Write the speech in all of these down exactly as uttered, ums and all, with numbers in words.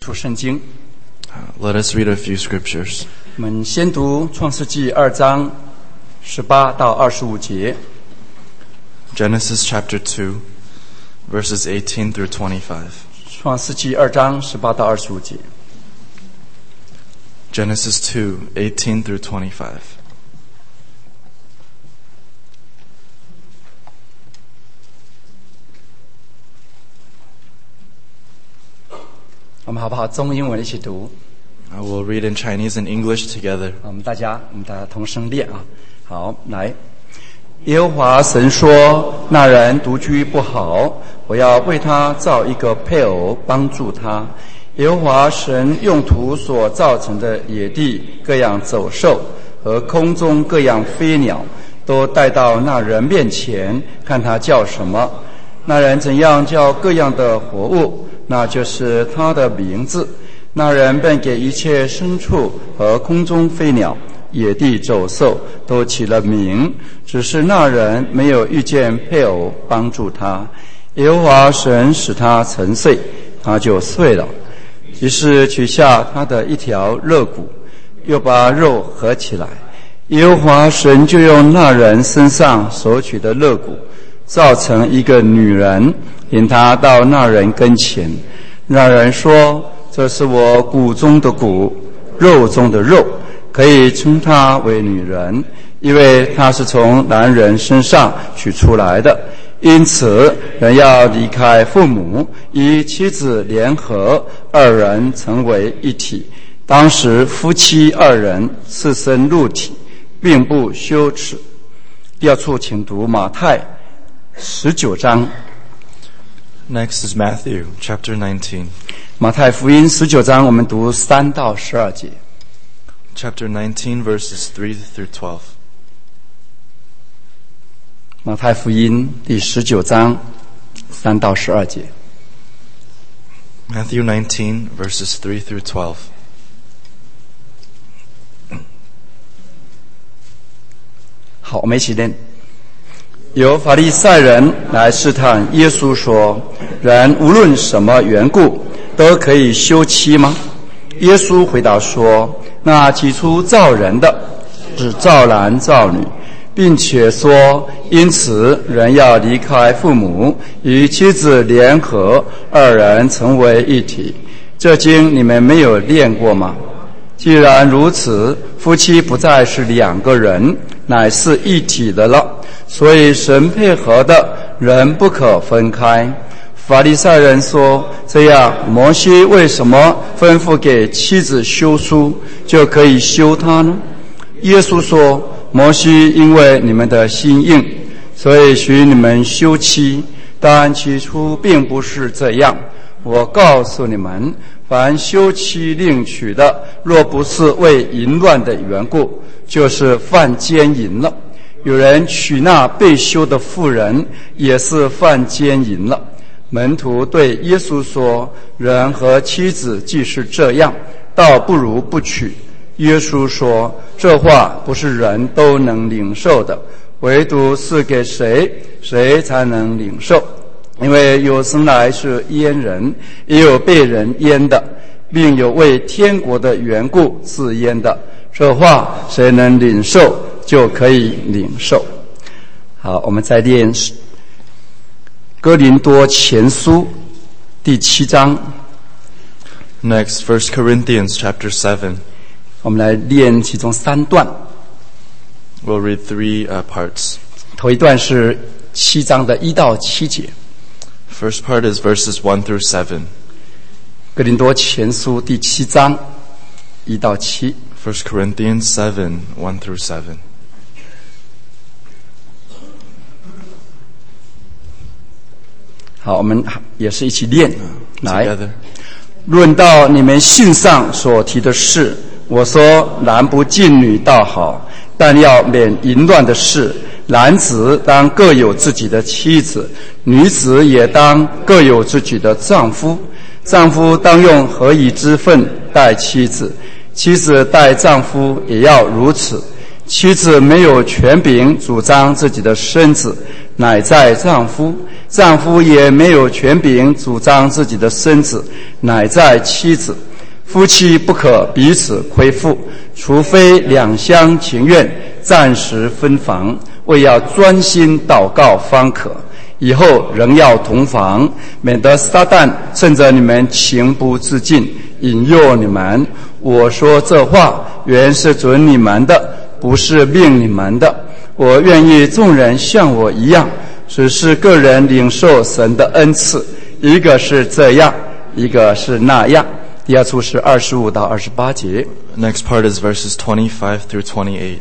处圣经。 Let us read a few scriptures. 我们先读创世纪二章十八到二十五节。 Genesis chapter two, verses eighteen through twenty-five. 创世纪二章十八到二十五节。 Genesis two, eighteen through twenty-five. 我们好不好中英文一起读？ I will read in Chinese and English together. 我们大家，我们大家同声念啊！好，来。耶和华神说：“那人独居不好，我要为他造一个配偶，帮助他。”耶和华神用土所造成的野地各样走兽和空中各样飞鸟，都带到那人面前，看他叫什么。那人怎样叫各样的活物，那就是他的名字。那人便给一切牲畜和空中飞鸟、野地走兽都起了名，只是那人没有遇见配偶帮助他。耶和华神使他沉睡，他就睡了。于是取下他的一条肋骨，又把肉合起来。耶和华神就用那人身上所取的肋骨，造成一个女人，引他到那人跟前。那人说：“这是我骨中的骨，肉中的肉，可以称她为女人，因为她是从男人身上取出来的。因此，人要离开父母，与妻子联合，二人成为一体。当时夫妻二人赤身露体，并不羞耻。”第二处请读马太十九章。 Next is Matthew chapter nineteen. 马太福音十九章，我们读三到十二节。 Chapter nineteen, verses three through twelve. 马太福音第十九章三到十二节。 Matthew nineteen, verses three through twelve. 好，我们一起念。有法利赛人来试探耶稣说：“人无论什么缘故，都可以休妻吗？”耶稣回答说：“那起初造人的是造男造女，并且说，因此人要离开父母，与妻子联合，二人成为一体。这经你们没有念过吗？既然如此，夫妻不再是两个人，乃是一体的了。所以神配合的，人不可分开。”法利赛人说：“这样，摩西为什么吩咐给妻子休书，就可以休她呢？”耶稣说：“摩西因为你们的心硬，所以许你们休妻，但起初并不是这样。我告诉你们，凡休妻另娶的，若不是为淫乱的缘故，就是犯奸淫了。有人娶那被休的妇人，也是犯奸淫了。”门徒对耶稣说：“人和妻子既是这样，倒不如不娶。”耶稣说：“这话不是人都能领受的，唯独是给谁，谁才能领受。因为有生来是阉人，也有被人阉的，并有为天国的缘故自阉的。这话谁能领受，就可以领受。”好，我们再念哥林多前书第七章。 Next, First Corinthians chapter seven. 我们来念其中三段。 We'll read three uh, parts. 头一段是七章的一到七节。 First part is verses one through seven. 哥林多前书第七章一到七。 First Corinthians seven, one through seven. 好，我们也是一起念。来， Together. 论到你们信上所提的事，我说男不近女倒好，但要免淫乱的事。男子当各有自己的妻子，女子也当各有自己的丈夫。丈夫当用合宜之分待妻子，妻子待丈夫也要如此。 妻子没有权柄主张自己的身子，乃在丈夫；丈夫也没有权柄主张自己的身子，乃在妻子。夫妻不可彼此亏负，除非两厢情愿，暂时分房，为要专心祷告方可。以后仍要同房，免得撒旦趁着你们情不自禁，引诱你们。我说这话原是准你们的，不是命你们的。我愿意众人像我一样，只是个人领受神的恩赐，一个是这样，一个是那样。第二处是二十五到二十八节。 Next part is verses twenty-five through twenty-eight.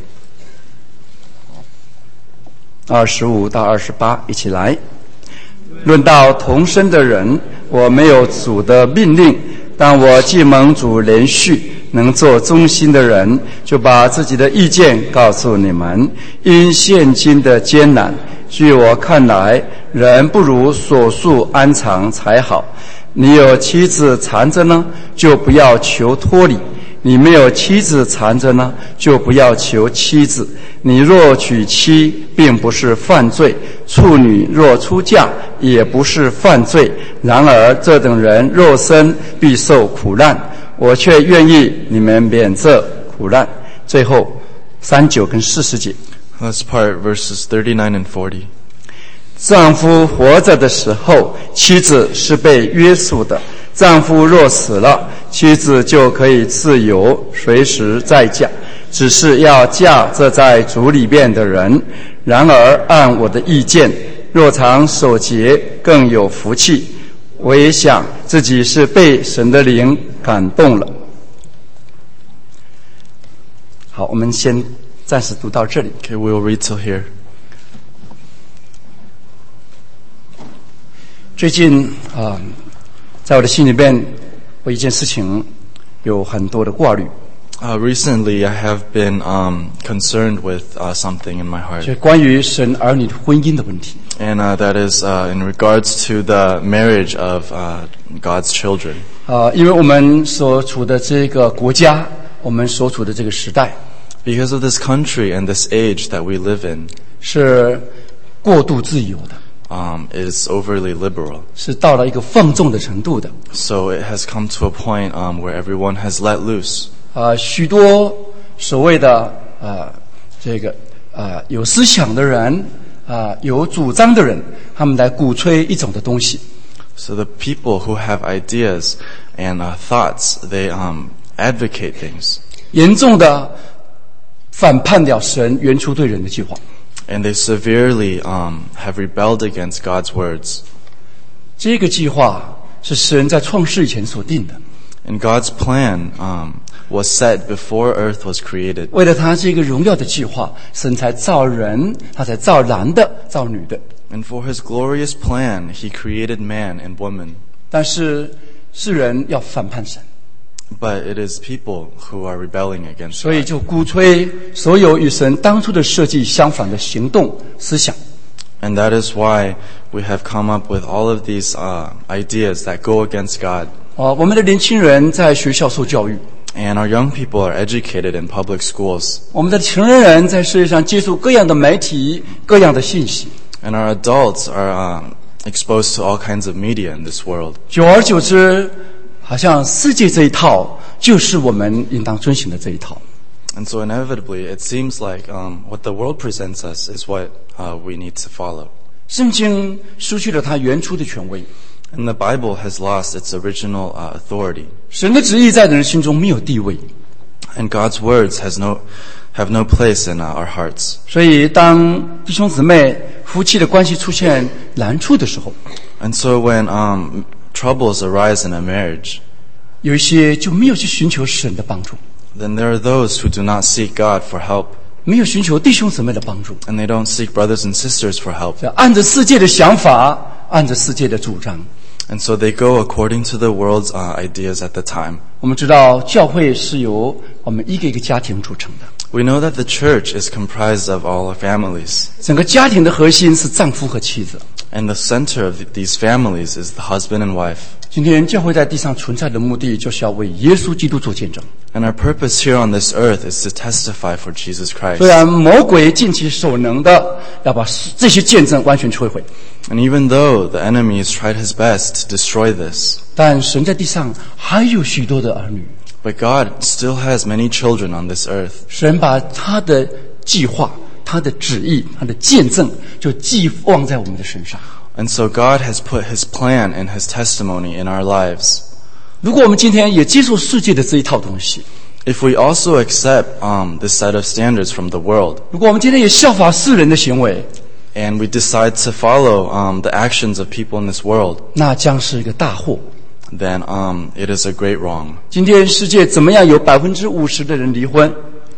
二十五到二十八，一起来。论到同生的人，我没有主的命令，但我既蒙主连续，能做忠心的人，就把自己的意见告诉你们。因现今的艰难，据我看来，人不如所束安常才好。你有妻子缠着呢，就不要求脱离；你没有妻子缠着呢，就不要求妻子。你若娶妻，并不是犯罪；处女若出嫁，也不是犯罪。然而这等人肉身必受苦难，我却愿意你们免这苦难。最后三九跟四十节。 Let's part verses thirty-nine and forty. 丈夫活着的时候，妻子是被约束的；丈夫若死了，妻子就可以自由，随时再嫁，只是要嫁这在主里面的人。然而按我的意见，若常守节，更有福气。我也想自己是被神的灵感动了。好，我们先暂时读到这里。 Okay, we'll read till here. 最近啊、呃，在我的心里面，为一件事情有很多的挂虑。 Uh, recently, I have been um, concerned with uh, something in my heart, 就是关于神儿女婚姻的问题。 and uh, that is uh, in regards to the marriage of uh, God's children. 啊、呃，因为我们所处的这个国家，我们所处的这个时代， Because of this country and this age that we live in, 是过度自由的， um, is overly liberal. 是到了一个放纵的程度的。 So it has come to a point um, where everyone has let loose. 啊、呃，许多所谓的呃这个呃有思想的人啊、呃、有主张的人，他们来鼓吹一种的东西。 So the people who have ideas and uh, thoughts, they um, advocate things. 严重的反叛了神原初对人的计划。 And they severely um, have rebelled against God's words. 这个计划是神在创世以前所定的， And God's plan um, was set before earth was created. 为了他这个荣耀的计划，神才造人，他才造男的，造女的。 And for his glorious plan, he created man and woman. 但是世人要反叛神， But it is people who are rebelling against 所以 God. 就鼓吹所有与神当初的设计相反的行动思想。 And that is why we have come up with all of these uh, ideas that go against God. 哦，我们的年轻人在学校受教育， And our young people are educated in public schools. 我们的成年人在世界上接触各样的媒体、各样的信息， And our adults are um, exposed to all kinds of media in this world. 久而久之，好像世界这一套就是我们应当遵循的这一套。 And so inevitably, it seems like um, what the world presents us is what uh, we need to follow. 圣经失去了它原初的权威， And the Bible has lost its original uh, authority. 神的旨意在人心中没有地位。 And God's words has no, have no place in uh, our hearts. 所以，当弟兄姊妹夫妻的关系出现难处的时候， And so when um, troubles arise in a marriage, 有一些就没有去寻求神的帮助， then there are those who do not seek God for help. 没有寻求弟兄姊妹的帮助， And they don't seek brothers and sisters for help. 按着世界的想法，按着世界的主张。 And so they go according to the world's uh, ideas at the time. 我们知道，教会是由我们一个一个家庭组成的， We know that the church is comprised of all our families. 整个家庭的核心是丈夫和妻子。 And the center of these families is the husband and wife. 今天教会在地上存在的目的，就是要为耶稣基督做见证。 And our purpose here on this earth is to testify for Jesus Christ. 虽然魔鬼尽其所能的要把这些见证完全摧毁， And even though the enemy has tried his best to destroy this, 但神在地上还有许多的儿女。 but God still has many children on this earth. 神把他的计划、他的旨意、他的见证，就寄望在我们的身上。 And so God has put his plan and his testimony in our lives. 如果我们今天也接受世界的这一套东西， If we also accept um, this set of standards from the world, 如果我们今天也效法世人的行为， and we decide to follow um, the actions of people in this world, 那将是一个大祸。 then um, it is a great wrong. 今天世界怎么样有百分之五十的人离婚？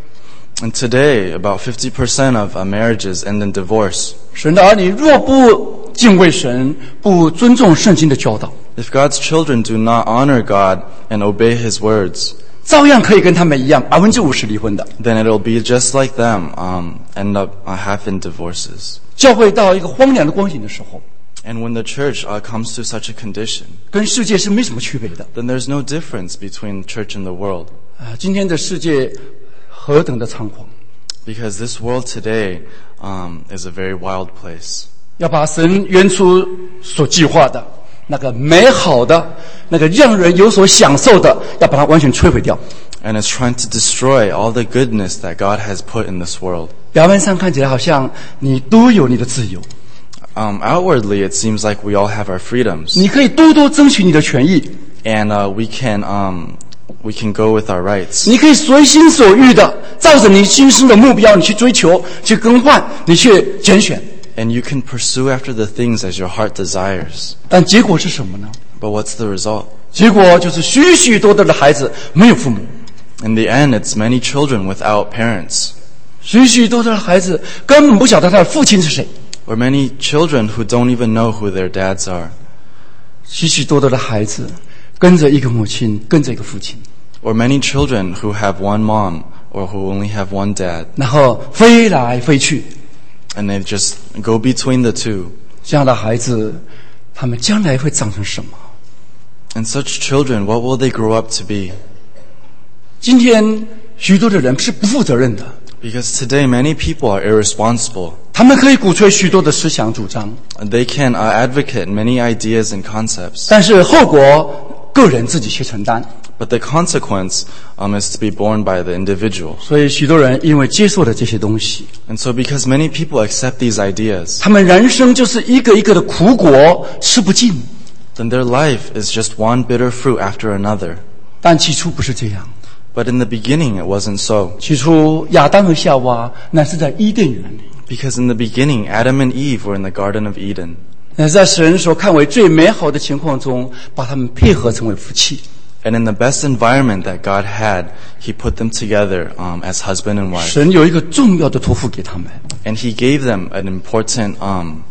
And today, about fifty percent of uh, marriages end in divorce. 神的儿女若不敬畏神，不尊重圣经的教导， If God's children do not honor God and obey his words, 照样可以跟他们一样，百分之五十离婚的。 then it'll be just like them, um, end up uh, half in divorces. 教会到一个荒凉的光景的时候， And when the church uh, comes to such a condition, 跟世界是没什么区别的。 then there's no difference between church and the world. 啊，今天的世界何等的猖狂！ Because this world today um, is a very wild place. 要把神原初所计划的那个美好的、那个让人有所享受的，要把它完全摧毁掉。 And it's trying to destroy all the goodness that God has put in this world. 表面上看起来好像你都有你的自由， Um, outwardly, it seems like we all have our freedoms. 你可以多多争取你的权益， And uh, we can um, we can go with our rights. 你可以随心所欲的照着你心生的目标，你去追求、去更换、你去拣选。 And you can pursue after the things as your heart desires. 但结果是什么呢？ But what's the result? 结果就是许许多多的孩子没有父母， In the end, it's many children without parents. 许许多多的孩子根本不晓得他的父亲是谁， Or many children who don't even know who their dads are. 许许多多的孩子跟着一个母亲，跟着一个父亲， Or many children who have one mom or who only have one dad. 然后飞来飞去。 And they just go between the two. 这样的孩子，他们将来会长成什么？ And such children, what will they grow up to be? 今天许多的人是不负责任的， Because today many people are irresponsible. 他们可以鼓吹许多的思想主张， And they can uh, advocate many ideas and concepts. 但是后果个人自己去承担。 But the consequence um, is to be borne by the individual. 所以许多人因为接受了这些东西， And so because many people accept these ideas, 他们人生就是一个一个的苦果，吃不尽。 then their life is just one bitter fruit after another. 但起初不是这样， But in the beginning, it wasn't so. 起初亚当和夏娃乃是在伊甸园里， Because in the beginning, Adam and Eve were in the Garden of Eden. 乃是在神所看为最美好的情况中，把他们配合成为夫妻。 And in the best environment that God had, He put them together um, as husband and wife. 神有一个重要的托付给他们， And He gave them an important um,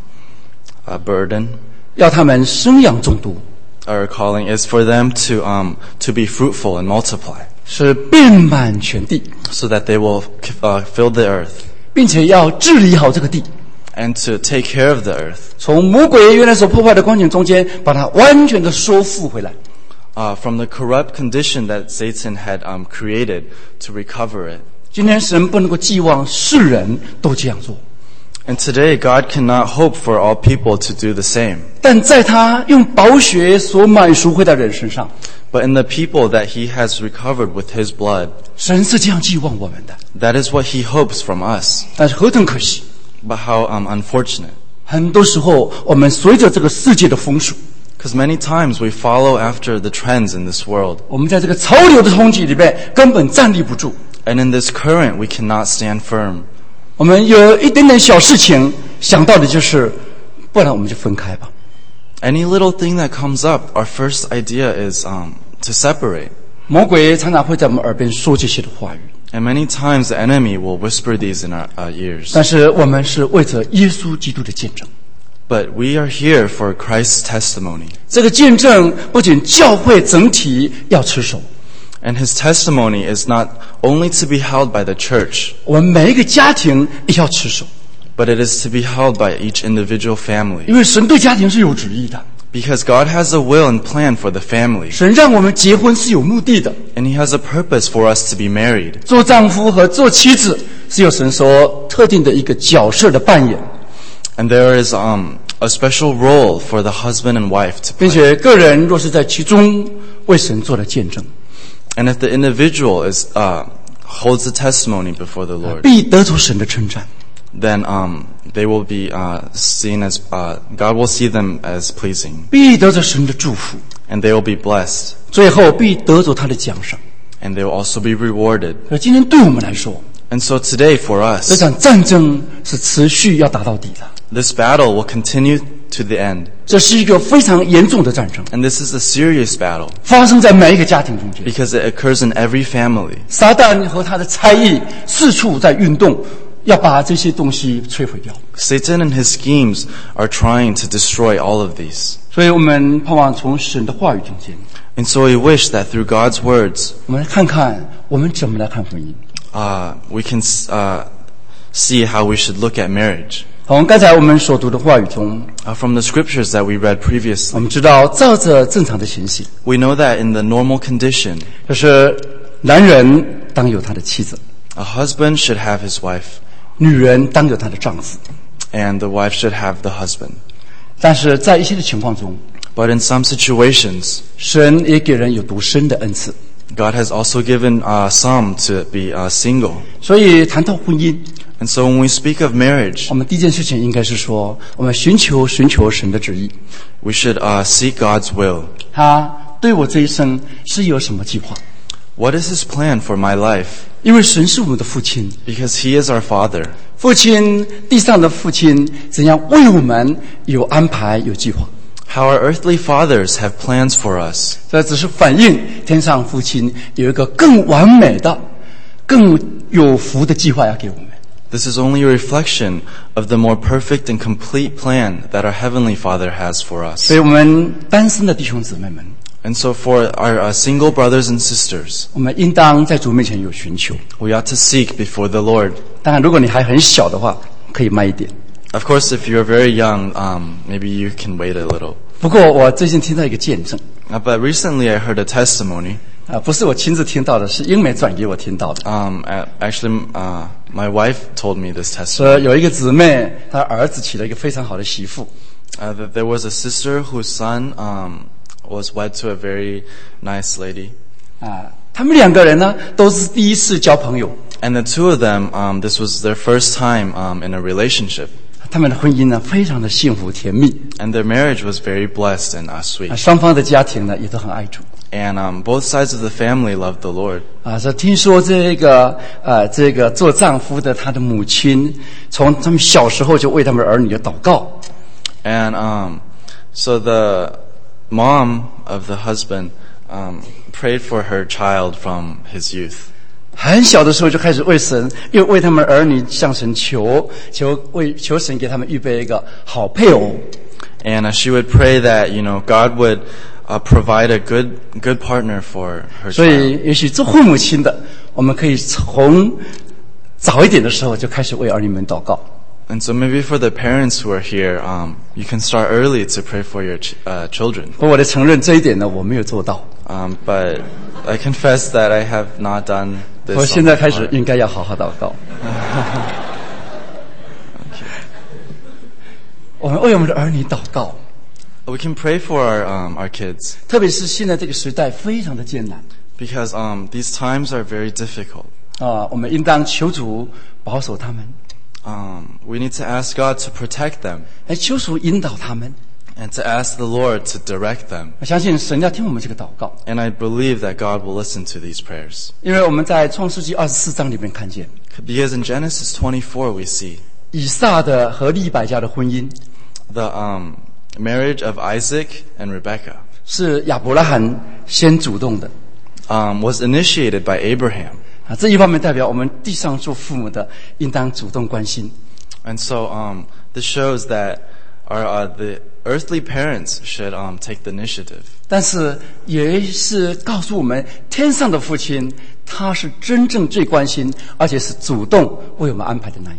uh, burden, 要他们生养众多， or calling is for them to um, to be fruitful and multiply, 是遍满全地， so that they will uh, fill the earth, 并且要治理好这个地， and to take care of the earth. 从魔鬼原来所破坏的光景中间，把它完全的收复回来。 Uh, from the corrupt condition that Satan had um, created to recover it. 今天神不能够寄望世人都这样做， And today, God cannot hope for all people to do the same. 但在他用宝血所买赎回的人身上， But in the people that He has recovered with His blood, 神是这样寄望我们的。 that is what He hopes from us. 但是何等可惜， But how um, unfortunate. 很多时候我们随着这个世界的风俗， Because many times we follow after the trends in this world. 我们在这个潮流的冲击里面根本站立不住。 And in this current, we cannot stand firm. 我们有一点点小事情想到的就是，不然我们就分开吧。 Any little thing that comes up, our first idea is um, to separate. 魔鬼常常会在我们耳边说这些的话语， And many times the enemy will whisper these in our uh, ears. 但是我们是为着耶稣基督的见证。 But we are here for Christ's testimony. 这个见证不仅教会整体要持守， And His testimony is not only to be held by the church, 我们每一个家庭也要持守。 but it is to be held by each individual 因 family. 为神对家庭是有旨意的， Because God has a will and plan for the family, 神让我们结婚是有目的的。 and He has a purpose for us to be married. 做丈夫和做妻子是有神所特定的一个角色的扮演， And there is um, a special role for the husband and wife to 并 play. 且个人若是在其中为神做了见证， And if the individual is uh, holds the testimony before the Lord, 必得着神的称赞。 then um, they will be uh, seen as uh, God will see them as pleasing, 必得着神的祝福， and they will be blessed, 最后必得着他的奖赏。 and they will also be rewarded. 而今天对我们来说， And so today for 这 us, 场战争是持续要打到底的， this battle will continue to the end, 这是一个非常严重的战争， and this is a serious battle 发生在每一个家庭中间。 because it occurs in every family. 撒旦和他的猜疑四处在运动，要把这些东西摧毁掉。 Satan and his schemes are trying to destroy all of these. 所以我们盼望从神的话语中间， And so we wish that through God's words, 我们来看看我们怎么来看婚姻。 uh, we can uh, see how we should look at marriage. 从刚才我们所读的话语中， Uh, from the scriptures that we read 我 previously, 们知道照着正常的情形， we know that in the normal condition, 就是男人当有他的妻子， a husband should have his wife, 女人当有她的丈夫。 and the wife should have the husband. 但是在一些的情况中， But in some situations, 神也给人有独身的恩赐。 God has also given uh, some to be uh, single. 所以谈到婚姻， And so when we speak of marriage, 我们第一件事情应该是说，我们寻求寻求神的旨意， we should uh, seek God's will. 他对我这一生是有什么计划？ What is His plan for my life? 因为神是我们的父亲， Because He is our Father. 父亲地上的父亲怎样为我们有安排有计划？ How our earthly fathers have plans for us. 这只是反映天上父亲有一个更完美的、更有福的计划要给我们。 This is only a reflection of the more perfect and complete plan that our Heavenly Father has for us. 所以我们单身的弟兄姊妹们， And so for our uh, single brothers and sisters, 我们应当在主面前有寻求。 we ought to seek before the Lord. 当然，如果你还很小的话，可以慢一点。 Of course, if you're very young, um, maybe you can wait a little. 不过我最近听到一个见证， Uh, but recently I heard a testimony. 啊，不是我亲自听到的，是英美转给我听到的。 Um, a- actually, uh, my wife told me this testimony. 说有一个姊妹，她儿子娶了一个非常好的媳妇， Uh, that there was a sister whose son um, was wed to a very nice lady. 啊，他们两个人呢都是第一次交朋友， And the two of them, um, this was their first time um, in a relationship. 他们的婚姻呢非常的幸福甜蜜， And their marriage was very blessed and uh, 啊， sweet. 双方的家庭呢也都很爱主。 And um, both sides of the family loved the Lord. 啊，说听说这个呃，这个做丈夫的他的母亲，从他们小时候就为他们儿女祷告， And um, so the mom of the husband um, prayed for her child from his youth. 很小的时候就开始为神，又为他们儿女向神求求为求神给他们预备一个好配偶。 And uh, she would pray that, you know, God would uh, provide a good good partner for her 所 child. 以，也许做父母亲的，我们可以从早一点的时候就开始为儿女们祷告。 And so maybe for the parents who are here, um, you can start early to pray for your ch- uh, children. 不过我得承认这一点呢，我没有做到。 Um, but I confess that I have not done 我 this. 现 on 在 my 开始 part. 应该要好好祷告。我们为我们的儿女祷告， We can pray for our um, our kids 特别是现在这个时代非常的艰难 because um, these times are very difficult. 啊，我们应当求主保守他们， Um, we need to ask God to protect them 来求主引导他们。 and to ask the Lord to direct them. 我相信神要听我们这个祷告， And I believe that God will listen to these prayers. 因为我们在创世纪二十四章里面看见 Because in Genesis twenty-four we see 以撒的和利百加的婚姻 the um, marriage of Isaac and Rebekah 是亚伯拉罕先主动的 um, was initiated by Abraham. 啊，这一方面代表我们地上做父母的应当主动关心， And so um, this shows that our, uh, the earthly parents should um, take the initiative. 但是也是告诉我们，天上的父亲他是真正最关心，而且是主动为我们安排的那一个。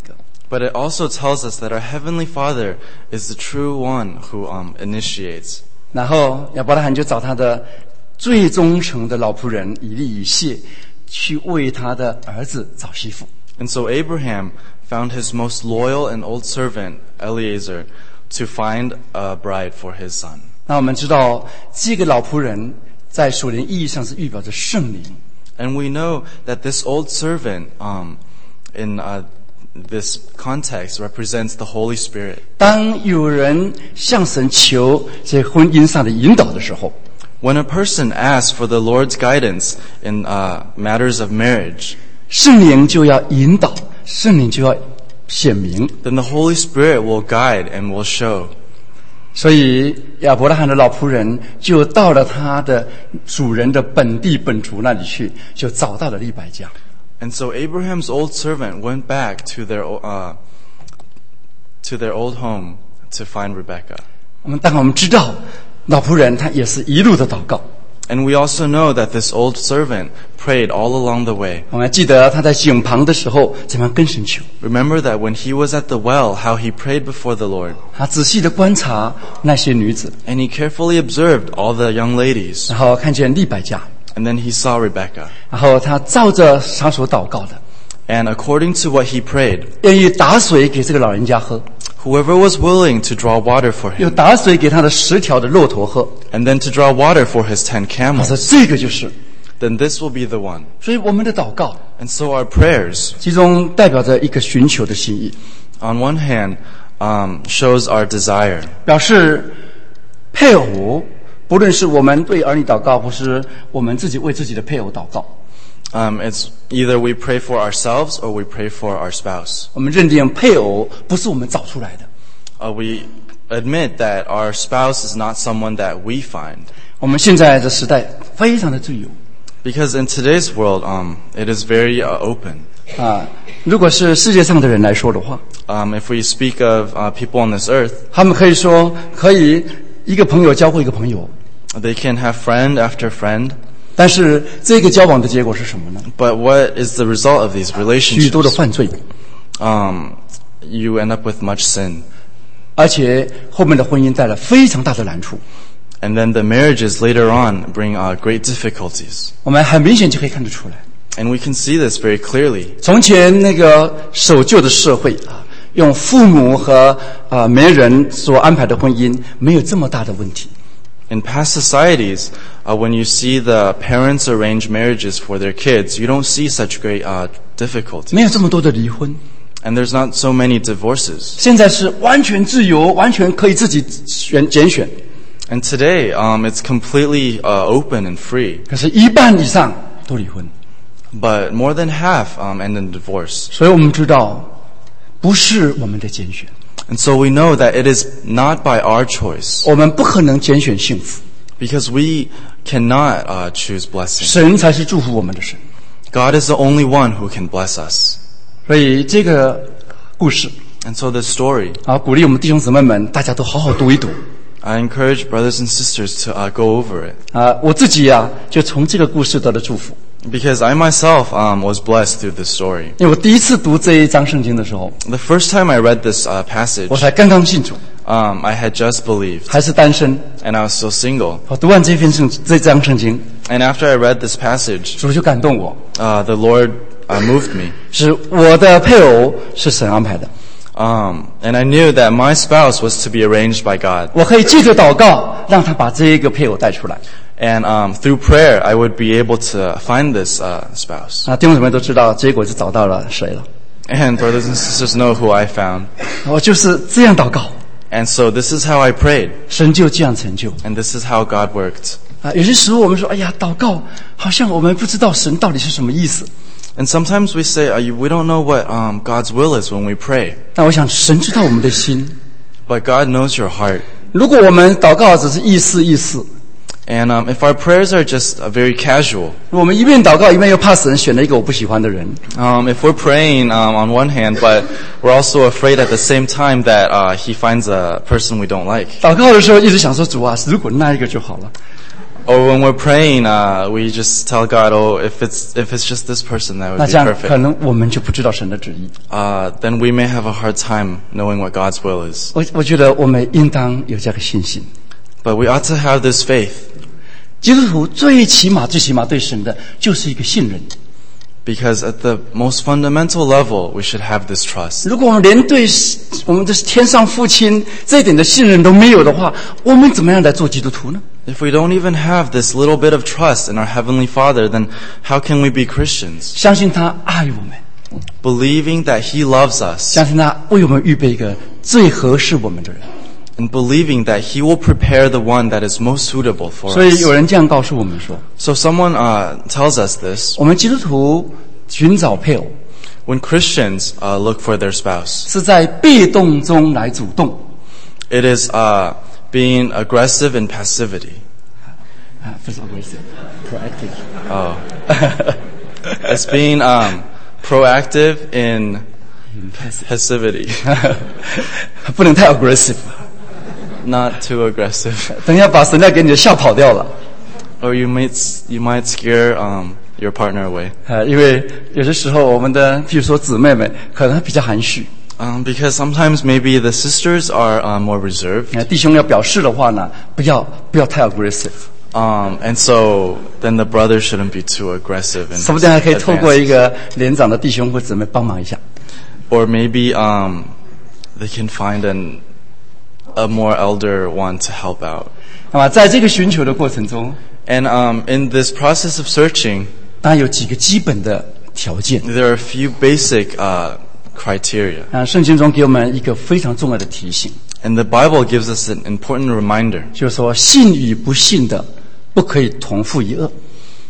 But it also tells us that our Heavenly Father is the true one who um, initiates. 然后亚伯拉罕就找他的最忠诚的老仆人以利以谢，去为他的儿子找媳妇。 And so Abraham found his most loyal and old servant, Eliezer, to find a bride for his son. 那我们知道，这个老仆人在属灵意义上是预表着圣灵。 And we know that this old servant, um, in uh, this context, represents the Holy Spirit. 当有人向神求在婚姻上的引导的时候， When a person asks for the Lord's guidance in uh, matters of marriage, 圣灵就要引导，圣灵就要显明。 then the Holy Spirit will guide and will show. 所以亚伯拉罕的老仆人就到了他的主人的本地本族那里去，就找到了利百加。 And so Abraham's old servant went back to their uh, to their old home to find Rebekah. 我们当然我们知道，老仆人他也是一路的祷告。 And we also know that this old servant prayed all along the way. 我们还记得他在井旁的时候怎么样跟神求。 Remember that when he was at the well, how he prayed before the Lord. 他仔细的观察那些女子， And he carefully observed all the young ladies. 然后看见利百加， And then he saw Rebekah. 然后他照着他所祷告的， And according to what he prayed, 愿意打水给这个老人家喝， whoever was willing to draw water for 又 him, 打水给他的十条的骆驼喝。 and then to draw water for his ten 他说 camels, 这个就是。 then this will be the one. 所以我们的祷告 And so our prayers, 其中代表着一个寻求的心意， on one hand, um, shows our desire. 表示配偶，不论是我们对儿女祷告，或是我们自己为自己的配偶祷告， Um, it's either we pray for ourselves or we pray for our spouse. 我们认定配偶不是我们找出来的， Uh, we admit that our spouse is not someone that we find. 我们现在的时代非常的自由 Because in today's world, um, it is very uh, open. 啊。如果是世界上的人来说的话， Um, if we speak of uh, people on this earth, 他们可以说可以一个朋友交过一个朋友， they can have friend after friend. 但是这个交往的结果是什么呢？ But what is the result of these 许多的 relationships? 犯罪， Um, you end up with much sin. 而且后面的婚姻带来非常大的难处。 And then the marriages later on bring uh, great difficulties. 我们很明显就可以看得出来， And we can see this very clearly. 从前那个守旧的社会啊，用父母和啊媒人所安排的婚姻，没有这么大的问题。 In past societies, uh, when you see the parents arrange marriages for their kids, you don't see such great uh, 没 difficulties. 有这么多的离婚。 And there's not so many divorces. 现在是完全自由，完全可以自己选拣选。 And today, um, it's completely uh, open and free. 可是，一半以上都离婚。 But more than half um, end in divorce. 所以我们知道，不是我们的拣选， And so we know that it is not by our choice. 我们不可能拣选幸福， Because we cannot uh, choose blessing. 神才是祝福我们的神。 God is the only one who can bless us. 所以这个故事 And so this story, 啊，鼓励我们弟兄姊妹们，大家都好好读一读。 I encourage brothers and sisters to uh, go over it. 啊，我自己啊，就从这个故事得了祝福。 Because I myself um, was blessed through this story. 因为我第一次读这一章圣经的时候， The first time I read this uh, passage, 我才刚刚信主， um, I had just believed, 还是单身。 and I was still single. 我读完这篇圣这章圣经， And after I read this passage, 主就感动我， uh, the Lord uh, moved me. 是我的配偶是神安排的， Um, and I knew that my spouse was to be arranged by God. 我可以借着祷告让他把这一个配偶带出来。 And um, through prayer, I would be able to find this uh, spouse. 啊，弟兄姊妹都知道，结果是找到了谁了？ And brothers and sisters know who I found. 我就是这样祷告， And so this is how I prayed. 神就这样成就。 And this is how God worked. 啊，有些时候我们说，哎呀，祷告好像我们不知道神到底是什么意思。 And sometimes we say, uh, we don't know what um, God's will is when we pray. 但我想，神知道我们的心。 But God knows your heart. 如果我们祷告只是意思意思， And um, if our prayers are just uh, very casual, 我们一边祷告一边又怕神选了一个我不喜欢的人， um, if we're praying um, on one hand, but we're also afraid at the same time that uh, He finds a person we don't like. 祷告的时候一直想说主啊，如果那一个就好了。 Or when we're praying, uh, we just tell God, oh, if it's if it's just this person, that 那 would be 这样可 perfect. 能我们就不知道神的旨意。 Uh, then we may have a hard time knowing what God's will is. 我我觉得我们应当有这个信心。 But we ought to have this faith, 基督徒最起码最起码对神的就是一个信任。 because at the most fundamental level, we should have this trust. 如果我们连对我们的天上父亲这一点的信任都没有的话，我们怎么样来做基督徒呢？ If we don't even have this little bit of trust in our Heavenly Father, then how can we be Christians? 相信他爱我们， Believing that He loves us 相信他为我们预备一个最合适我们的人。 and believing that He will prepare the one that is most suitable for 所以 us. 有人这样告诉我们说， So someone uh, tells us this. 我们基督徒寻找配偶 When Christians uh, look for their spouse, 是在被动中来主动。 it is uh, being aggressive in passivity. 啊，不是 aggressive，proactive。 Oh. It's being um, proactive in passivity, 不能太 aggressive， not too aggressive. 等一下把神要给你的吓跑掉了。 Or you might you might scare um, your partner away. 呃，因为有些时候我们的，比如说姊妹们，可能比较含蓄。 Um, because sometimes maybe the sisters are uh, more reserved, 呃，弟兄要表示的话呢，不要不要太 aggressive， um, and so then the brother shouldn't be too aggressive and 说不定还可以透过一 advanced. 个年长的弟兄或姊妹帮忙一下。 Or maybe um, they can find an a more elder one to help out. 那么在这个寻求的过程中， And um, in this process of searching, 当然有几个基本的条件。 there are a few basic uh, criteria. 啊，圣经中给我们一个非常重要的提醒， And the Bible gives us an important reminder. 就是说信与不信的不可以同负一轭。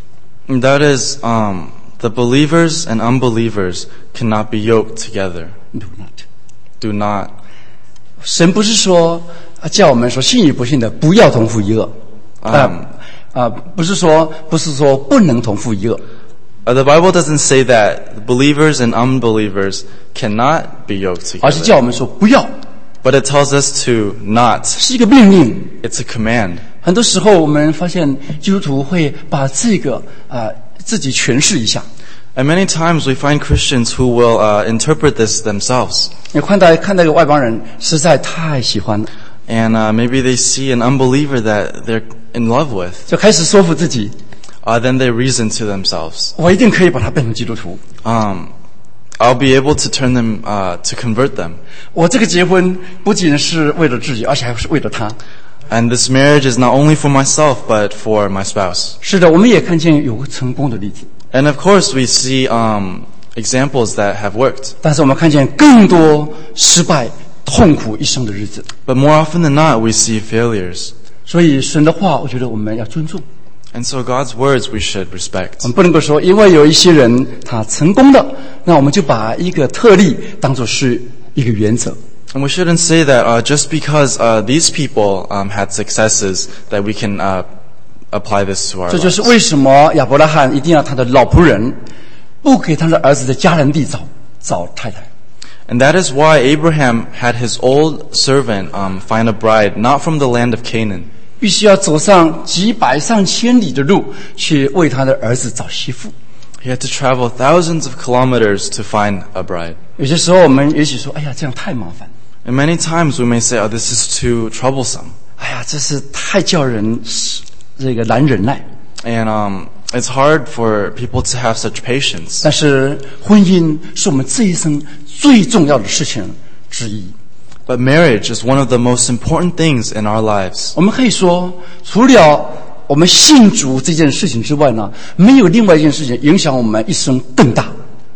And that is, um, the believers and unbelievers cannot be yoked together. Do not。 Do not. 神不是说啊叫我们说信与不信的不要同负一轭，啊啊，不是说不是说不能同负一轭， Uh, the Bible doesn't say that believers and unbelievers cannot be yoked 而是 together. 叫我们说不要， But it tells us to not. 是一个命令。 It's a command. 很多时候我们发现基督徒会把这个啊、自己诠释一下。 And many times we find Christians who will uh, interpret this themselves. 你看到看到一个外邦人实在太喜欢了， And uh, maybe they see an unbeliever that they're in love with. 就开始说服自己， Uh, then they reason to themselves, 我一定可以把他变成基督徒。 um, I'll be able to turn them, uh, to convert them. 我这个结婚不仅是为了自己，而且还是为了他。 And this marriage is not only for myself, but for my spouse. 是的，我们也看见有个成功的例子， And of course, we see um, examples that have worked. 但是我们看见更多失败、痛苦一生的日子。 But more often than not, we see failures. 所以神的话，我觉得我们要尊重。 And so God's words we should respect. 我们不能够说，因为有一些人他成功了，那我们就把一个特例当作是一个原则。 And we shouldn't say that uh, just because uh, these people um, had successes that we can uh, apply this to our 这就是 lives. 为什么亚伯拉罕一定要他的老仆人不给他的儿子的迦南地找找太太。 And that is why Abraham had his old servant um, find a bride not from the land of Canaan. 必须要走上几百上千里的路去为他的儿子找媳妇。 He had to travel thousands of kilometers to find a bride. 有些时候我们也许说，哎呀，这样太麻烦， And many times we may say, oh, this is too troublesome. 哎呀，这是太叫人这个难忍耐。 And um, it's hard for people to have such patience. 但是婚姻是我们这一生最重要的事情之一。 But marriage is one of the most important things in our lives. 我们可以说，除了我们信主这件事情之外呢，没有另外一件事情影响我们一生更大。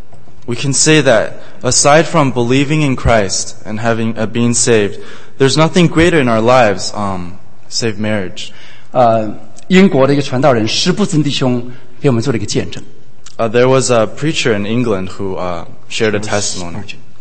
We can say that aside from believing in Christ and having uh, being saved, there's nothing greater in our lives, um, save marriage. 呃，英国的一个传道人施布真弟兄给我们做了一个见证。 Uh, there was a preacher in England who uh, shared a testimony.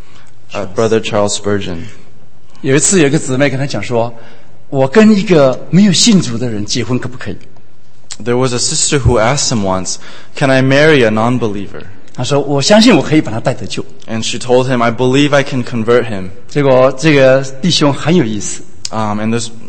Uh, Brother Charles Spurgeon. 有一次，有一个姊妹跟他讲说：“我跟一个没有信主的人结婚可不可以？” There was a sister who asked him once, "Can I marry a non-believer?" 他说：“我相信我可以把他带得救。 And she told him, "I believe I can convert him." ” 结果这个弟兄很有意思， Um, and this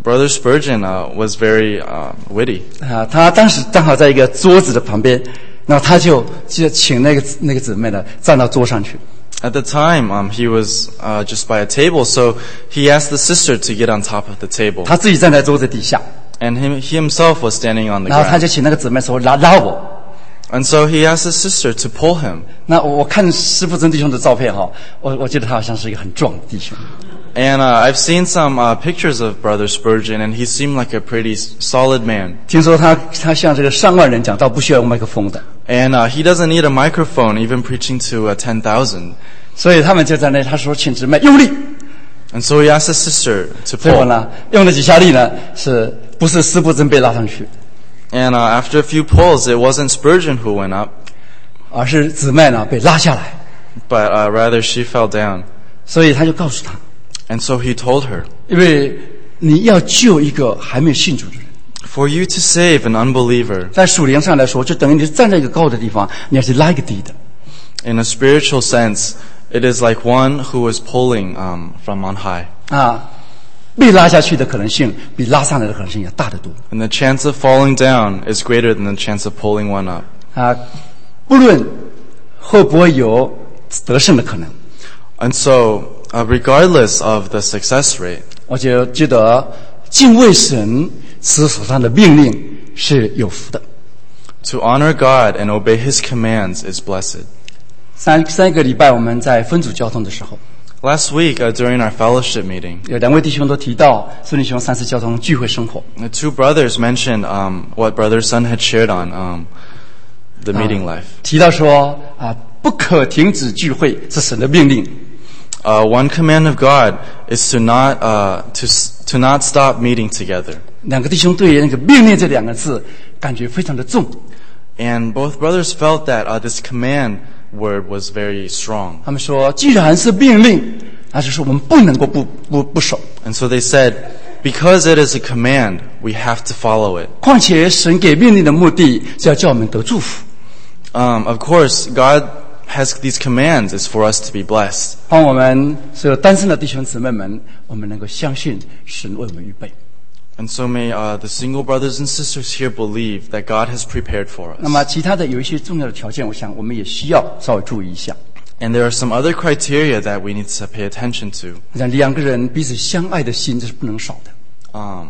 Brother Spurgeon uh, was very uh, witty. 啊，他当时正好在一个桌子的旁边，那他就就请那个那个姊妹呢站到桌上去。 At the time, um, he was uh, just by a table, so he asked the sister to get on top of the table. 他自己站在桌子底下， And him, he himself was standing on the 然后他 ground. 就请那个姊妹说拉拉我。 And so he asked his sister to pull him. 那我我看施富珍弟兄的照片哈，我我觉得他好像是一个很壮的弟兄。 And uh, I've seen some uh, pictures of Brother Spurgeon, and he seemed like a pretty s- solid man. 听说他他向这个上万人讲道不需要用麦克风的， And uh, he doesn't need a microphone, even preaching to uh, ten thousand. 所以他们就在那他说请姊妹用力， And so he asked his sister to 最后 pull. 呢用了几下力呢，是不是施富珍被拉上去， And uh, after a few pulls, it wasn't Spurgeon who went up, 而是姊妹呢被拉下来， but uh, rather she fell down. 所以他就告诉他， And so he told her, 因为你要救一个还没有信主的人， for you to save an unbeliever, 在属灵上来说，就等于你是站在一个高的地方，你要去拉一个低的。 in a spiritual sense, it is like one who is pulling um, from on high. 啊，被拉下去的可能性比拉上来的可能性要大得多。 And the chance of falling down is greater than the chance of pulling one up. 啊，不论会不会有得胜的可能， And so, uh, regardless of the success rate, 我就觉得敬畏神持守上的命令是有福的。 to honor God and obey His commands is blessed. 三三个礼拜我们在分组交通的时候， Last week, uh, during our fellowship meeting, 有两位弟兄都提到孙弟兄三次交通聚会生活。 the two brothers mentioned um, what Brother Sun had shared on um, the meeting life. 提到说啊，不可停止聚会是神的命令。 Uh, one command of God is to not uh, to s- to not stop meeting together. 两个弟兄对那个命令这两个字感觉非常的重， And both brothers felt that uh, this command word was very strong. 他们说，既然是命令，那就是我们不能够不不不守。 And so they said, because it is a command, we have to follow it. 况且神给命令的目的是要叫我们得祝福， Um, of course, God has these commands is for us to be blessed. 帮我们所有单身的弟兄姊妹们，我们能够相信神为我们预备。 And so may uh, the single brothers and sisters here believe that God has prepared for 那 us. 么其他的有一些重要的条件，我想我们也需要稍微注意一下。 And there are some other criteria that we need to pay attention to. 我想两个人彼此相爱的心，这是不能少的。 Um,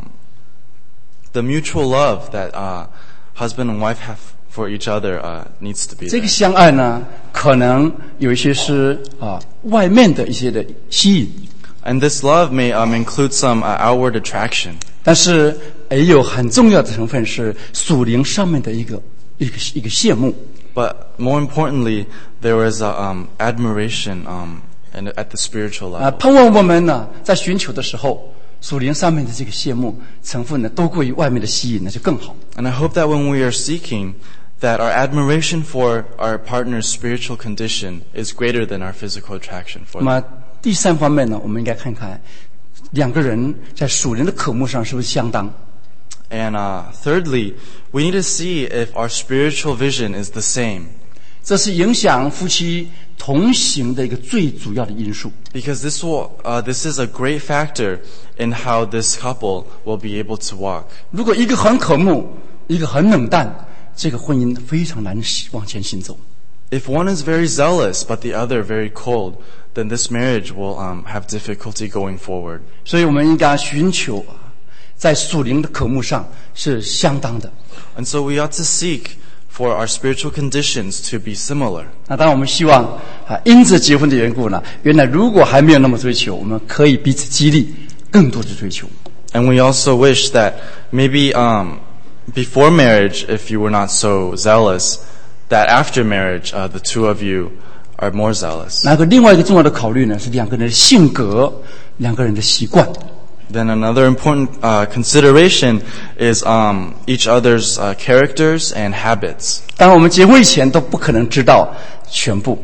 the mutual love that uh, husband and wife have for each other uh, needs to be 这 there. 个相爱呢，可能有一些是啊外面的一些的吸引， And this love may um, include some uh, outward attraction. 但是也有很重要的成分是属灵上面的一个一个一个羡慕。 But more importantly, there is a, um, admiration um, and at the spiritual 啊， level. 盼望我们呢在寻求的时候，属灵上面的这个羡慕成分呢多过于外面的吸引，那就更好。 And I hope that when we are seeking, that our admiration for our partner's spiritual condition is greater than our physical attraction for 那 them. 么第三方面呢，我们应该看看两个人在属灵的渴慕上是不是相当。 And uh, thirdly, we need to see if our spiritual vision is the same. 这是影响夫妻同行的一个最主要的因素。 Because this will, uh, this is a great factor in how this couple will be able to walk. 如果一个很渴慕，一个很冷淡，这个婚姻非常难往前行走。 If one is very zealous but the other very cold, then this marriage will um, have difficulty going forward. 所以我们应该寻求啊，在属灵的渴慕上是相当的。 And so we ought to seek for our spiritual conditions to be similar. 那当然，我们希望啊，因着结婚的缘故呢，原来如果还没有那么追求，我们可以彼此激励，更多的追求。 And we also wish that maybe um, before marriage, if you were not so zealous, that after marriage, uh, the two of you are more zealous. 那个另外一个重要的考虑呢，是两个人的性格，两个人的习惯。 Then another important uh, consideration is um, each other's uh, characters and habits. 当然，我们结婚以前都不可能知道全部。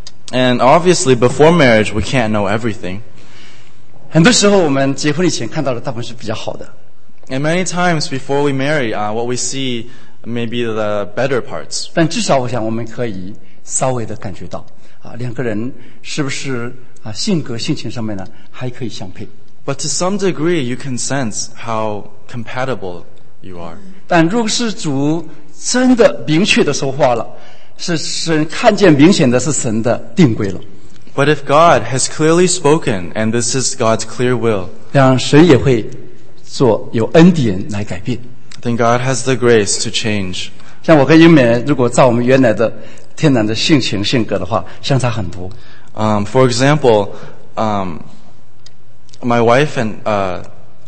And obviously, before marriage, we can't know everything. 很多时候，我们结婚以前看到的大部分是比较好的， And many times before we marry, uh, what we see may be the better parts. 但至少我想我们可以稍微的感觉到啊，两个人是不是啊性格性情上面呢还可以相配。 But to some degree, you can sense how compatible you are. 但如果是主真的明确的说话了，是神看见明显的是神的定规了， But if God has clearly spoken, and this is God's clear will, 让神也会做有恩典来改变。 then God has the grace to change. 像我跟英美，如果照我们原来的天然的性情性格的话，相差很多。 Um, for example, um, my wife and uh,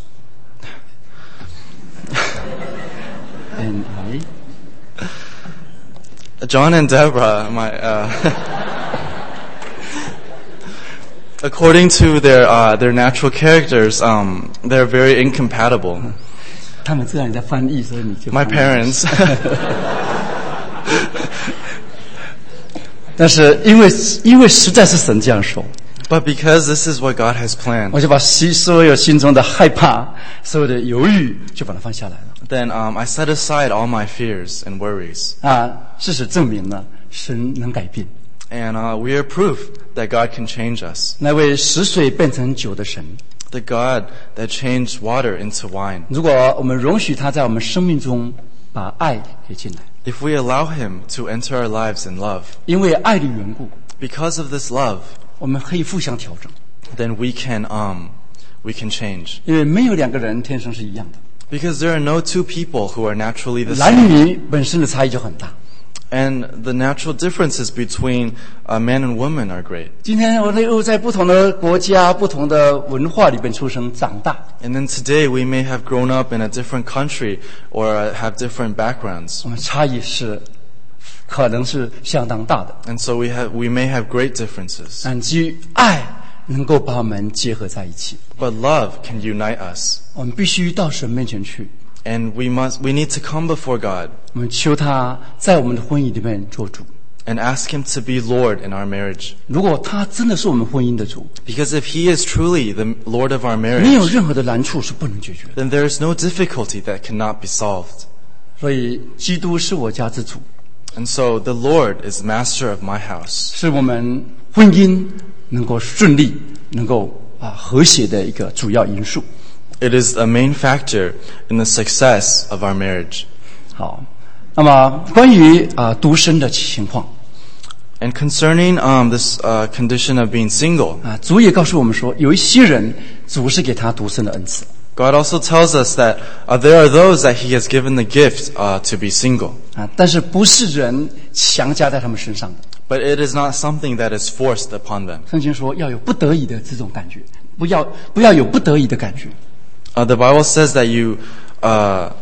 And I, John and Deborah, my uh, according to their uh, their natural characters, um, they're very incompatible. 他们知道你在翻译，所以你就 My 翻译 parents. 但是因为因为实在是神这样说， But because this is what God has planned, 我就把心所有心中的害怕、所有的犹豫，就把它放下来了。 then um, I set aside all my fears and worries. 啊，事实证明呢，神能改变。 And uh, we are proof that God can change us. 那位使水变成酒的神， The God that changed water into wine. 如果我们容许他在我们生命中把爱给进来， If we allow Him to enter our lives in love, 因为爱的缘故， because of this love, 我们可以互相调整。 then we can um, we can change. 因为没有两个人天生是一样的， Because there are no two people who are naturally the 男 same. 女本身的差异就很大。 And the natural differences between uh, men and women are great. 今天我们又在不同的国家、不同的文化里边出生长大， And then today we may have grown up in a different country or uh, have different backgrounds. 我们差异是可能是相当大的。 And so we have we may have great differences. 但基于爱能够把我们结合在一起， But love can unite us. 我们必须到神面前去， And we must we need to come before God 我们求他在我们的婚姻里面做主。 and ask Him to be Lord in our marriage. 如果他真的是我们婚姻的主， Because if He is truly the Lord of our 没有 marriage, 任何的难处是不能解决的。 then there is no difficulty that cannot be solved. 所以，基督是我家之主， And so the Lord is master of my house. 是我们婚姻能够顺利、能够啊和谐的一个主要因素。 It is a main factor in the success of our marriage. 好，那么关于啊独身的情况 And concerning um, this uh, condition of being single, 啊，主也告诉我们说，有一些人主是给他独身的恩赐。 God also tells us that uh, there are those that He has given the gift uh, to be single. 啊，但是不是人强加在他们身上的。 But it is not something that is forced upon them. 圣经说要有不得已的这种感觉，不要不要有不得已的感觉。 Uh, the Bible says that you... Uh,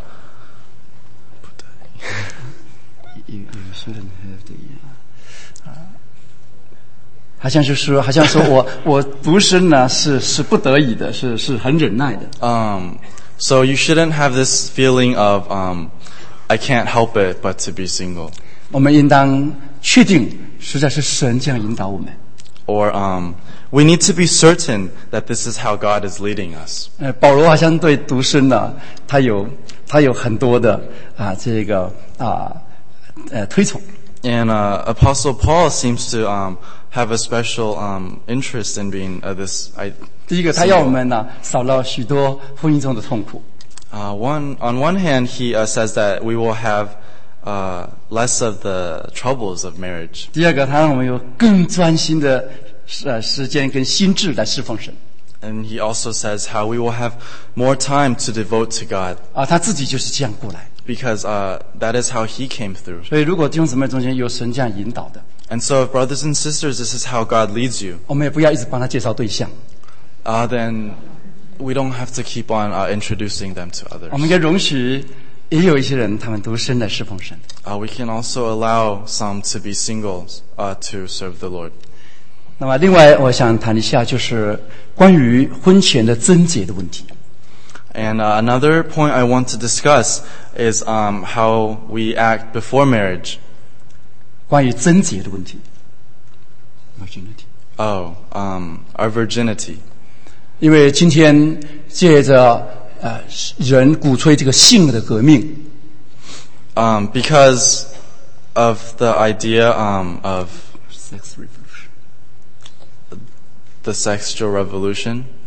You, you shouldn't have the, 啊，好像是说，好像说我我独身呢是是不得已的，是是很忍耐的。 um, so you shouldn't have this feeling of, um, I can't help it but to be single. 我们应当确定，实在是神这样引导我们。 Or um, we need to be certain that this is how God is leading us. 呃，保罗好像对独身呢，他有他有很多的啊这个啊呃推崇。 And uh, Apostle Paul seems to um, have a special um, interest in being uh, this. I, 第一个，他要我们呢少了许多婚姻中的痛苦。 uh, one on one hand, he uh, says that we will have uh, less of the troubles of marriage. 第二个，他让我们有更专心的呃时间跟心智来侍奉神。 And he also says how we will have more time to devote to God 啊，他自己就是这样过来。 because uh, that is how he came through. 所以，如果弟兄姊妹中间有神这样引导的， And so, if brothers and sisters, this is how God leads you. 我们也不要一直帮他介绍对象， Uh, then we don't have to keep on uh, introducing them to 我 others. 们应该容许也有一些人他们独身来侍奉神。 Uh, we can also allow some to be singles uh, to serve the Lord. 那么，另外我想谈一下，就是关于婚前的贞洁的问题。 And uh, another point I want to discuss is um, how we act before marriage. 关于贞洁的问题 ，virginity。 Oh, um, our virginity. 因为今天借着呃人鼓吹这个性的革命， Um, because of the idea um, of sex revolution， the sexual revolution.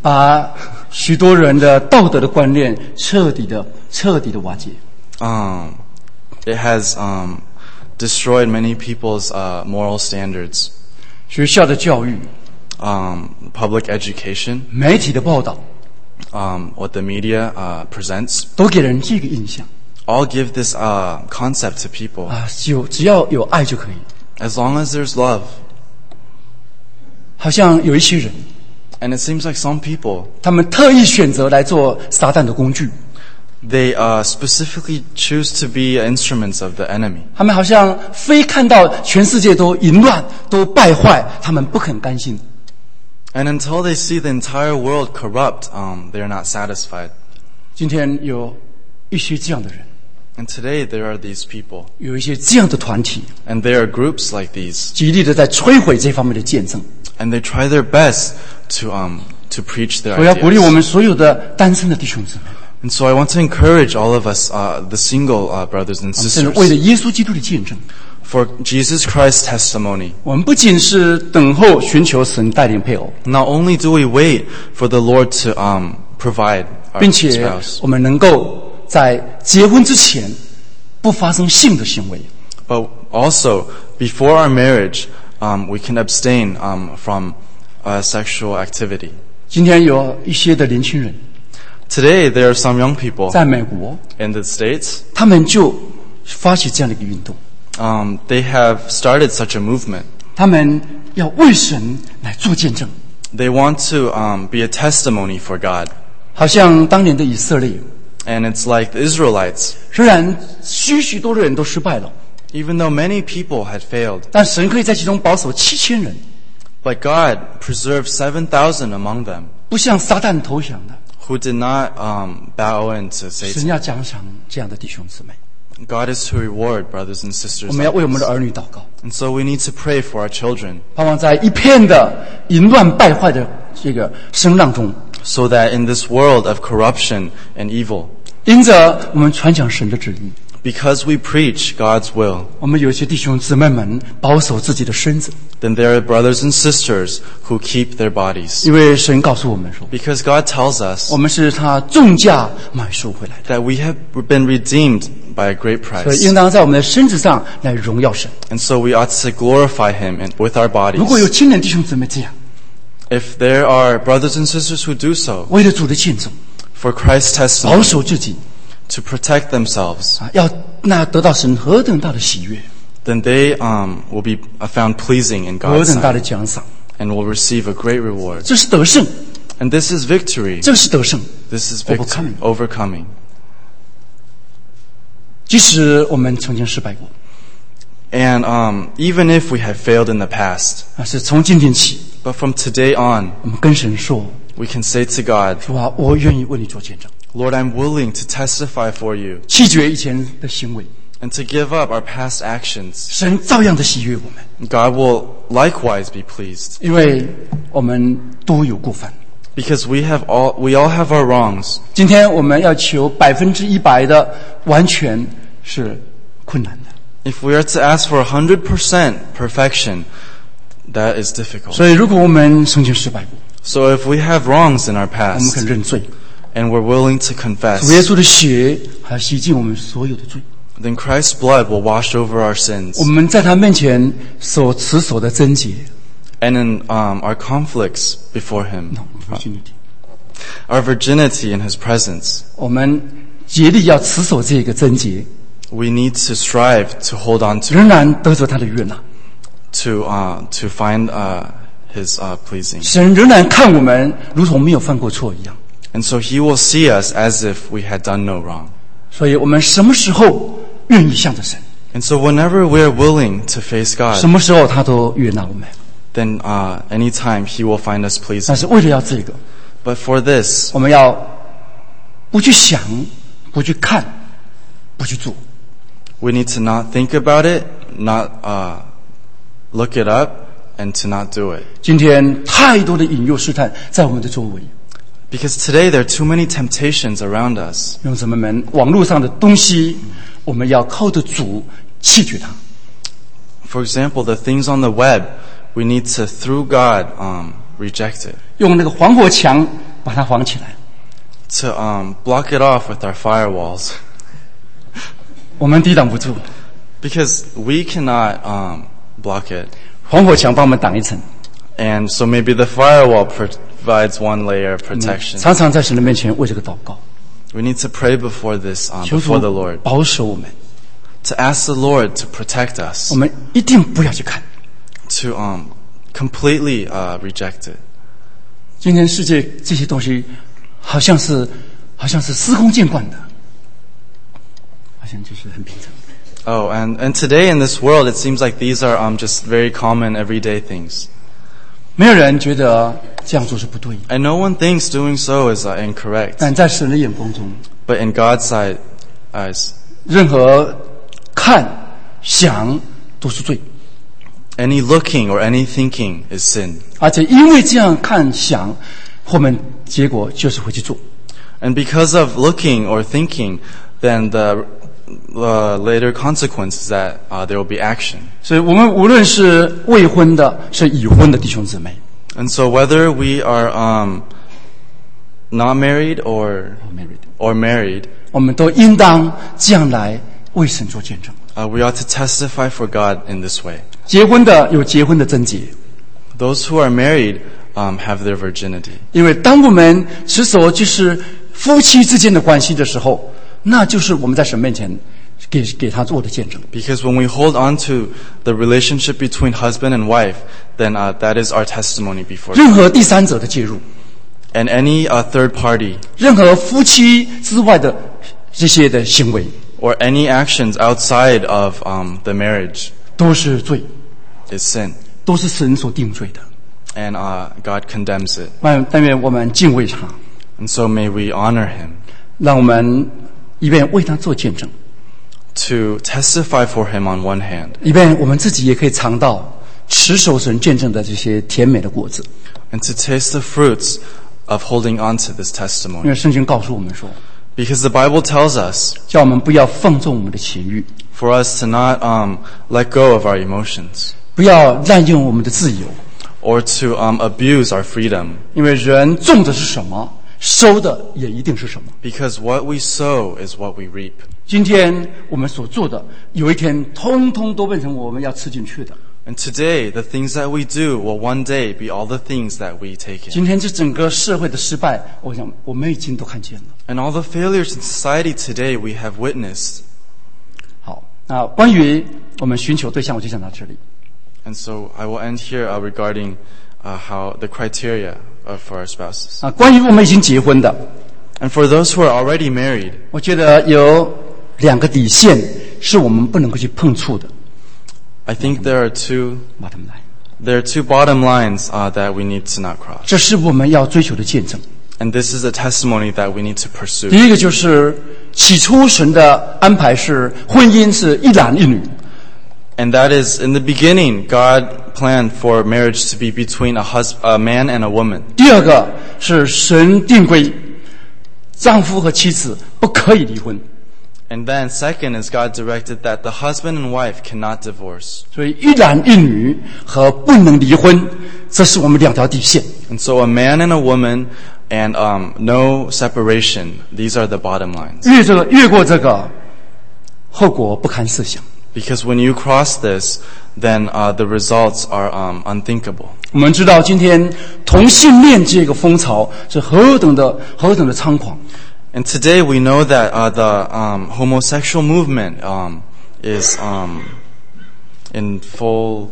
把许多人的道德的观念彻底的、彻底的瓦解。 Um, it has um, destroyed many people's uh, moral standards. 学校的教育、 Um, public education, 媒体的报道， um, what the media uh, presents, 都给人这个印象 all give this uh, concept to people. 啊，有只要有爱就可以。 As long as there's love. 好像有一些人， And it seems like some people, 他们特意选择来做撒旦的工具， they uh, specifically choose to be instruments of the enemy. 他们好像非看到全世界都淫乱、都败坏，他们不肯甘心。 And until they see the entire world corrupt, um, they're not satisfied. 今天有一些这样的人， And today there are these people. 有一些这样的团体， And there are groups like these. 极力的在摧毁这方面的见证。 And they try their best to, um, to preach their 我要鼓励我 ideas. 们所有的单身的弟兄姊妹， And so I want to encourage all of us, uh, the single uh, brothers and 真的为了 sisters, 耶稣基督的见证， for Jesus Christ's testimony. 我们不仅是等候寻求神带领配偶， Not only do we wait for the Lord to um, provide our 并且 spouse, 我们能够在结婚之前不发生性的行为。 but also before our marriage, um, we can abstain um, from uh, sexual activity. 今天有一些的年轻人 Today, there are some young people 在美国， in the States. 他们就发起这样的一个运动， Um, they have started such a movement. 他们要为神来做见证， They want to um, be a testimony for God. 好像当年的以色列， And it's like the Israelites. 虽然许许多的人都失败了， Even though many people had failed, 但神可以在其中保守七千人， but God preserved seven thousand among them 不向撒旦投降的。 who did not um, bow in to 神 Satan. 要奖赏这样的弟兄姊妹， God is to reward brothers and sisters. 我们要 like 为我们的 this. 儿女祷告， And so we need to pray for our children 盼望在一片的淫乱败坏的这个声浪中， so that in this world of corruption and evil, 因着我们传讲神的旨意， because we preach God's will, 我们有些弟兄姊妹们保守自己的身子， then there are brothers and sisters who keep their bodies. 因为神告诉我们说， Because God tells us 我们是他重价买赎回来的， that we have been redeemed by a great 所以 price. 应当在我们的身子上来荣耀神。 And so we ought to glorify Him in, with our 如果有 bodies. 青年弟兄姊妹这样， If there are brothers and sisters who do so 为了主的见证， for Christ's 保 testimony, 守自己 to protect themselves, 啊，要那得到神何等大的喜悦， then they um, will be found pleasing in 何 God's 等大的 sight 奖赏， and will receive a great reward. 这是得胜， And this is victory. 这是得胜。 This is victory, Overcoming. overcoming. 即使我们曾经失败过， And um, even if we have failed in the past, 啊，是从今天起， but from today on, 我们跟神说， we can say to God, 主啊，我愿意为你做见证， Lord, I'm willing to testify for you 弃绝以前的行为， and to give up our past actions. 神照样的喜悦我们， God will likewise be pleased 因为我们都有过犯。 because we have all, we all have our wrongs. 今天我们要求百分之一百的完全是困难的， If we are to ask for one hundred percent perfection, that is difficult. 所以如果我们曾经失败过， So if we have wrongs in our 我们肯 past 认罪， and we're willing to 主耶 confess, 稣的血还洗净我们所有的罪。 then Christ's blood will wash over our sins. 我们在他面前所持守的贞洁， And in um, our conflicts before Him, 不信你听 our virginity in His presence, 我们竭力要持守这个贞洁， we need to strive to hold on to, 仍然得着他的悦纳。 to, uh, to find uh, His uh, pleasing. 神仍然看我们如同没有犯过错一样， And so He will see us as if we had done no wrong. 所以我们什么时候愿意向着神， And so whenever we are willing to face 什 God, 么时候他都悦纳我们。 then uh, anytime He will find us 但 pleasing. 是为了要这个， But for this, 我们要不去想，不去看，不去做。 we need to not think about it, not uh, look it up, and to not do it. 今天太多的引诱试探在我们的周围， Because today there are too many temptations around us. 用什么们网络上的东西，我们要靠着主弃绝它。 For example, the things on the web, we need to, through God, um, reject it. 用那个防火墙把它绑起来。 to um, block it off with our firewalls. 我们抵挡不住， Because we cannot um, block it. 防火墙帮我们挡一层。 And so maybe the firewall provides one layer of protection. 常常在神的面前为这个祷告， We need to pray before this, um, 求 before 主 the Lord. 保守我们， To ask the Lord to protect us. 我们一定不要去看。 To um, completely uh, reject it. 今天世界这些东西，好像是好像是司空见惯的，好像就是很平常。 Oh, and, and today in this world, it seems like these are um, just very common everyday things. 没有人觉得这样做是不对， And no one thinks doing so is uh, incorrect. 但在神的眼光中， But in God's side, eyes, 任何看想都是罪， any looking or any thinking is sin. 而且因为这样看想，后面结果就是会去做。 And because of looking or thinking, then the uh, later consequence is that uh, there will be action. 所以我们无论是未婚的，是已婚的弟兄姊妹 And so whether we are um, not married or or married, 我们都应当这样来为神做见证。 uh, we ought to testify for God in this way. 结婚的有结婚的贞洁， Those who are married um, have their virginity. 因为当我们持守就是夫妻之间的关系的时候，那就是我们在神面前给给他做的见证。 Because when we hold on to the relationship between husband and wife, then uh, that is our testimony before God. 任何第三者的介入， And any uh, third party 任何夫妻之外的这些的行为， or any actions outside of um, the marriage 都是罪， is sin. 都是神所定罪的。 And uh, God condemns it. 但但愿我们敬畏他， And so may we honor him 让我们以便为他做见证， to testify for him on one hand, 以便我们自己也可以尝到持守神见证的这些甜美的果子。 and to taste the fruits of holding on to this 因 testimony. 为圣经告诉我们说， Because the Bible tells us 叫我们不要放纵我们的情欲， for us to not um, let go of our emotions 不要滥用我们的自由， or to um, abuse our freedom. 因为人种的是什么，收的也一定是什么。 Because what we sow is what we reap. 今天我们所做的，有一天通通都变成我们要吃进去的。 And today, the things that we do will one day be all the things that we take in. 今天这整个社会的失败，我想我们已经都看见了。 And all the failures in society today we have witnessed. 好，那关于我们寻求对象，我就讲到这里。 And so I will end here uh, regarding uh, how the criteria uh, for our spouses. 啊，关于我们已经结婚的， And for those who are already married, 我觉得有两个底线是我们不能够去碰触的。 I think there are two bottom line， there are two bottom lines uh, that we need to not cross. 这是我们要追求的见证。 And this is a testimony that we need to pursue. 第一个就是起初神的安排是婚姻是一男一女， And that is, in the beginning, God planned for marriage to be between a, hus- a man and a woman. 第二个是神定规，丈夫和妻子不可以离婚。 And then second is God directed that the husband and wife cannot divorce. 所以一男一女和不能离婚，这是我们两条底线。 And so a man and a woman and um, no separation, these are the bottom lines. 越这个越过这个，后果不堪设想。 Because when you cross this, then uh, the results are um, unthinkable. 我们知道今天同性恋这个风潮是何等的何等的猖狂。 And today we know that uh, the um, homosexual movement um, is um, in full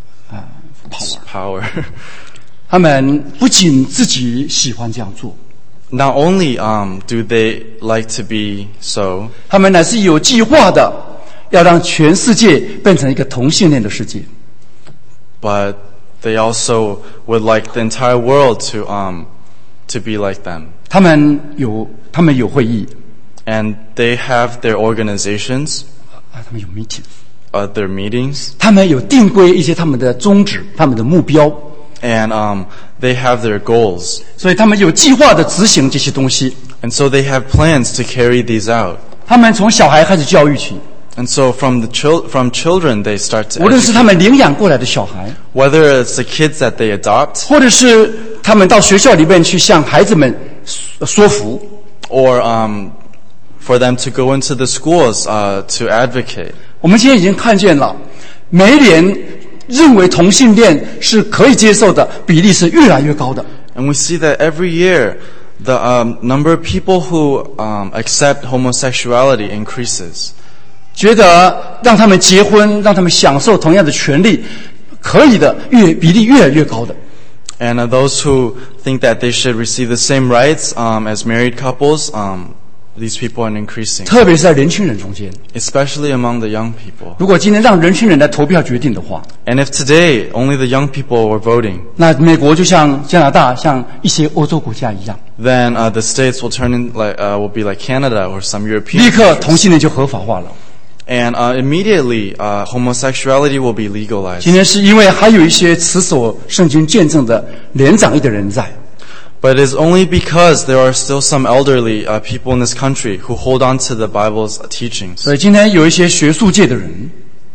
power. 他们不仅自己喜欢这样做， Not only um, do they like to be so, 他们乃是有计划的，要让全世界变成一个同性恋的世界。 but they also would like the entire world to um, to be like them. 他们有他们有会议 And they have their organizations, 啊，他们有 meeting， uh, their meetings, 他们有定规一些他们的宗旨、他们的目标， and um, they have their goals. 所以他们有计划的执行这些东西。 And so they have plans to carry these out. 他们从小孩开始教育起， And so from the chil- from children they start to 无论是 educate. 他们领养过来的小孩， Whether it's the kids that they adopt, 或者是他们到学校里面去向孩子们说服， or um, for them to go into the schools uh, to advocate. 我们今天已经看见了，每一年认为同性恋是可以接受的比例是越来越高的。 And we see that every year the um, number of people who um, accept homosexuality increases. 觉得让他们结婚，让他们享受同样的权利，可以的越比例越来越高的。 And uh, those who think that they should receive the same rights um, as married couples, um, these people are increasing, 特别是在年轻人中间。 especially among the young people. 如果今天让年轻人来投票决定的话， And if today only the young people were voting, 那美国就像加拿大、像一些欧洲国家一样， then uh, the states will turn in like uh, will be like Canada or some 立 European 刻 countries. 同性恋就合法化了。 And uh, immediately uh, homosexuality will be legalized. 今天是因为还有一些持守圣经见证的年长一的人在， But it is only because there are still some elderly uh, people in this country who hold on to the Bible's teachings. 所以今天有一些学术界的人，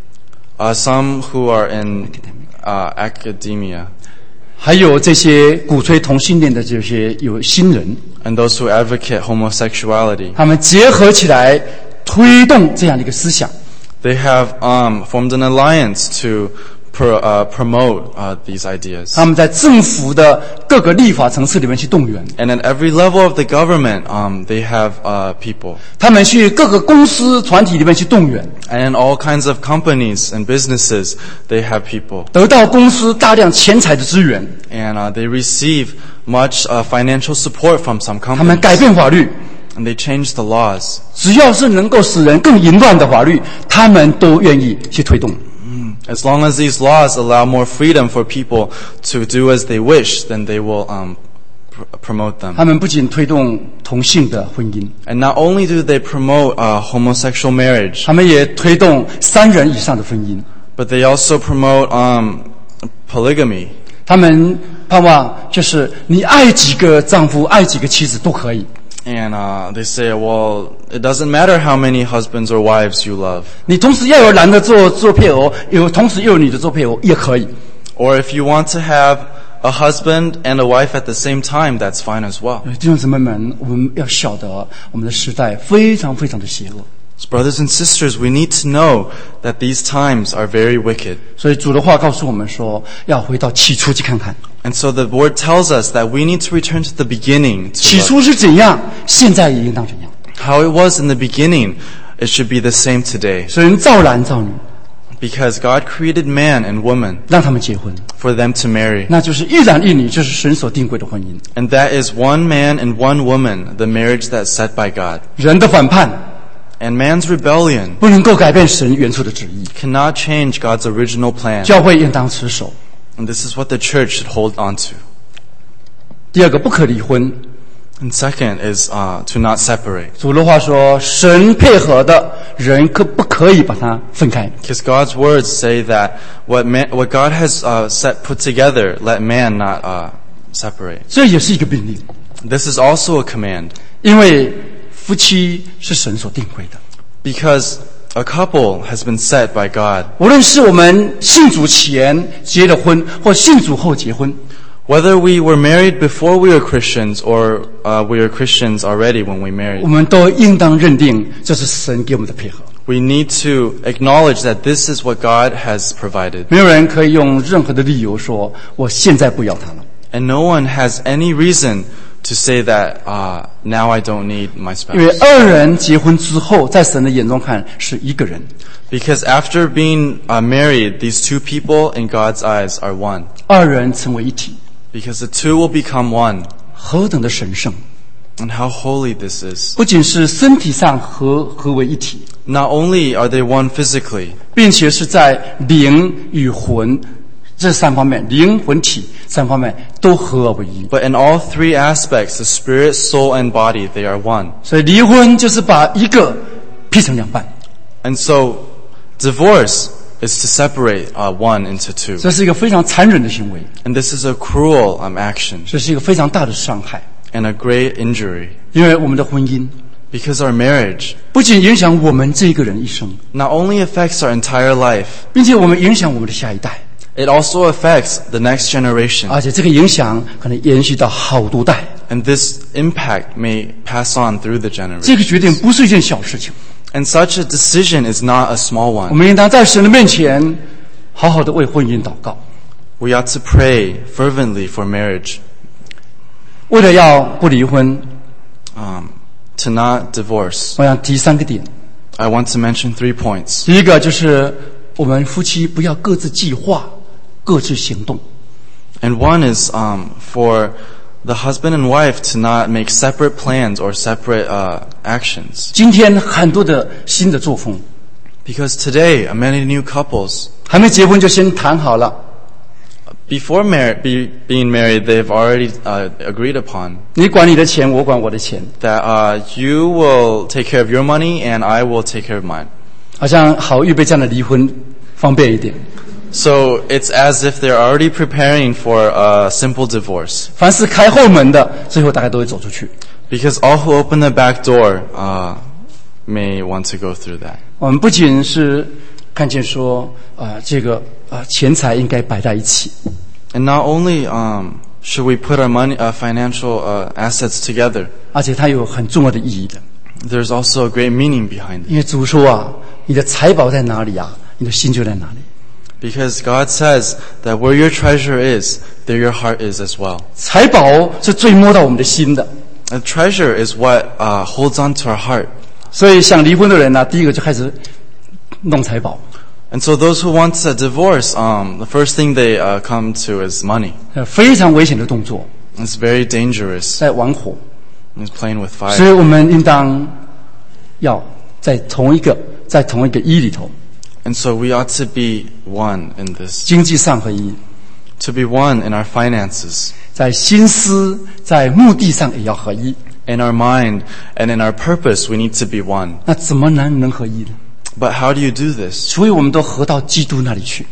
Uh, some who are in uh, academia 还有这些鼓吹同性恋的这些有新人， and those who advocate homosexuality, 他们结合起来推动这样的一个思想。 they have um, formed an alliance to pro, uh, promote uh, these ideas. 他们在政府的各个立法层次里面去动员， And at every level of the government, um, they have uh, people. 他们去各个公司团体里面去动员， And in all kinds of companies and businesses, they have people. 得到公司大量钱财的资源， And uh, they receive much uh, financial support from some 他们改 companies. 变法律， And they change the laws. 只要是能够使人更淫乱的法律，他们都愿意去推动。 As long as these laws allow more freedom for people to do as they wish, then they will um, pr- promote them. 他们不仅推动同性的婚姻， And not only do they promote uh, homosexual marriage, 他们也推动三人以上的婚姻。 but they also promote um, polygamy. 他们盼望就是你爱几个丈夫，爱几个妻子都可以。 And uh, they say, well, it doesn't matter how many husbands or wives you love. 你同时要有男的做做配偶，有同时又有女的做配偶也可以。 Or if you want to have a husband and a wife at the same time, that's fine as well. 弟兄姊妹们，我们要晓得，我们的时代非常非常的邪恶。 So brothers and sisters, we need to know that these times are very wicked. 所以主的话告诉我们说，要回到起初去看看， And so the word tells us that we need to return to the beginning, 起 to 初是怎样，现在也应当怎样。 how it was in the beginning. It should be the same today. 神造男造女， Because God created man and woman 让他们结婚， for them to marry. 那就是一男一女，这是神所定规的婚姻。 And that is one man and one woman, the marriage that's set by God. 人的反叛 And man's rebellion 不能够改变神原初的旨意， cannot change God's original plan. 教会应当持守。 And this is what the church should hold on to. 第二个，不可离婚。 And second is uh, to not separate. 主的话说，神配合的人可不可以把它分开？ Because God's words say that what man, what God has uh, set put together, let man not uh, separate. 这也是一个命令， This is also a command. 因为夫妻是神所定规的。 Because a couple has been set by God. 无论是我们信主前结了婚，或信主后结婚， Whether we were married before we were Christians or uh, we were Christians already when we 我 married, 们都应当认定这是神给我们的配合。 we need to acknowledge that this is what God has provided. 没有人可以用任何的理由说我现在不要他了， And no one has any reason to say that uh, now I don't need my 因为 spouse. 二人结婚之后，在神的眼中看是一个人， Because after being uh, married, these two people in God's eyes are one. 二人成为一体， Because the two will become one. 何等的神圣！ And how holy this is. 不仅是身体上合合为一体， Not only are they one physically, 并且是在灵与魂这三方面，灵魂体三方面都合而为一。 but in all three aspects, the spirit, soul, and body, they are one. 所以离婚就是把一个劈成两半， And so divorce is to separate uh, one into two. 这是一个非常残忍的行为， And this is a cruel um, action 这是一个非常大的伤害， and a great injury. 因为我们的婚姻 Because our marriage 不仅影响我们这一个人一生， not only affects our entire life, 并且我们影响我们的下一代。 It also affects the next generation. 而且这个影响可能延续到好多代。 And this impact may pass on through the 这个决定 generations. 不是一件小事情， And such a decision is not a small 我 one. 们应当在神的面前好好的为婚姻祷告， We ought to pray fervently for marriage, 为了要不离婚， um, to not divorce. 我想提三个点。 I want to mention three points. 第一个就是我们夫妻不要各自计划，各自行动。 And one is um, for the husband and wife to not make separate plans or separate uh, actions. 今天很多的新的作风， Because today, uh, many new couples, 还没结婚就先谈好了， before mar- be, being married, they've already uh, agreed upon 你管你的钱，我管我的钱， that uh, you will take care of your money and I will take care of mine. 好像好预备这样的离婚方便一点。 So it's as if they're already preparing for a simple divorce. 凡是开后门的，最后大概都会走出去。 Because all who open the back door uh, may want to go through that. 我们不仅是看见说，啊、呃，这个啊、呃，钱财应该摆在一起， And not only um, should we put our money, uh, financial uh, assets together, 而且它有很重要的意义的。 there's also a great meaning behind it. 因为主说啊，你的财宝在哪里啊，你的心就在哪里。 Because God says that where your treasure is, there your heart is as well. 财宝是最摸到我们的心的， A treasure is what uh, holds on to our heart. 所以想离婚的人呢、第一个就开始弄财宝， And so those who want a divorce, um, the first thing they uh, come to is money. 呃非常危险的动作， It's very dangerous. 在玩火。 It's playing with 所 fire. 以我们应当要在同一个在同一个一里头， And so we ought to be one in this, 经济上合一， to be one in our finances, 在心思在目的上也要合一。 in our mind, and in our purpose. We need to be one. 那怎么能能合一呢？ But how do you do this? 所以我们都合到基督那里去，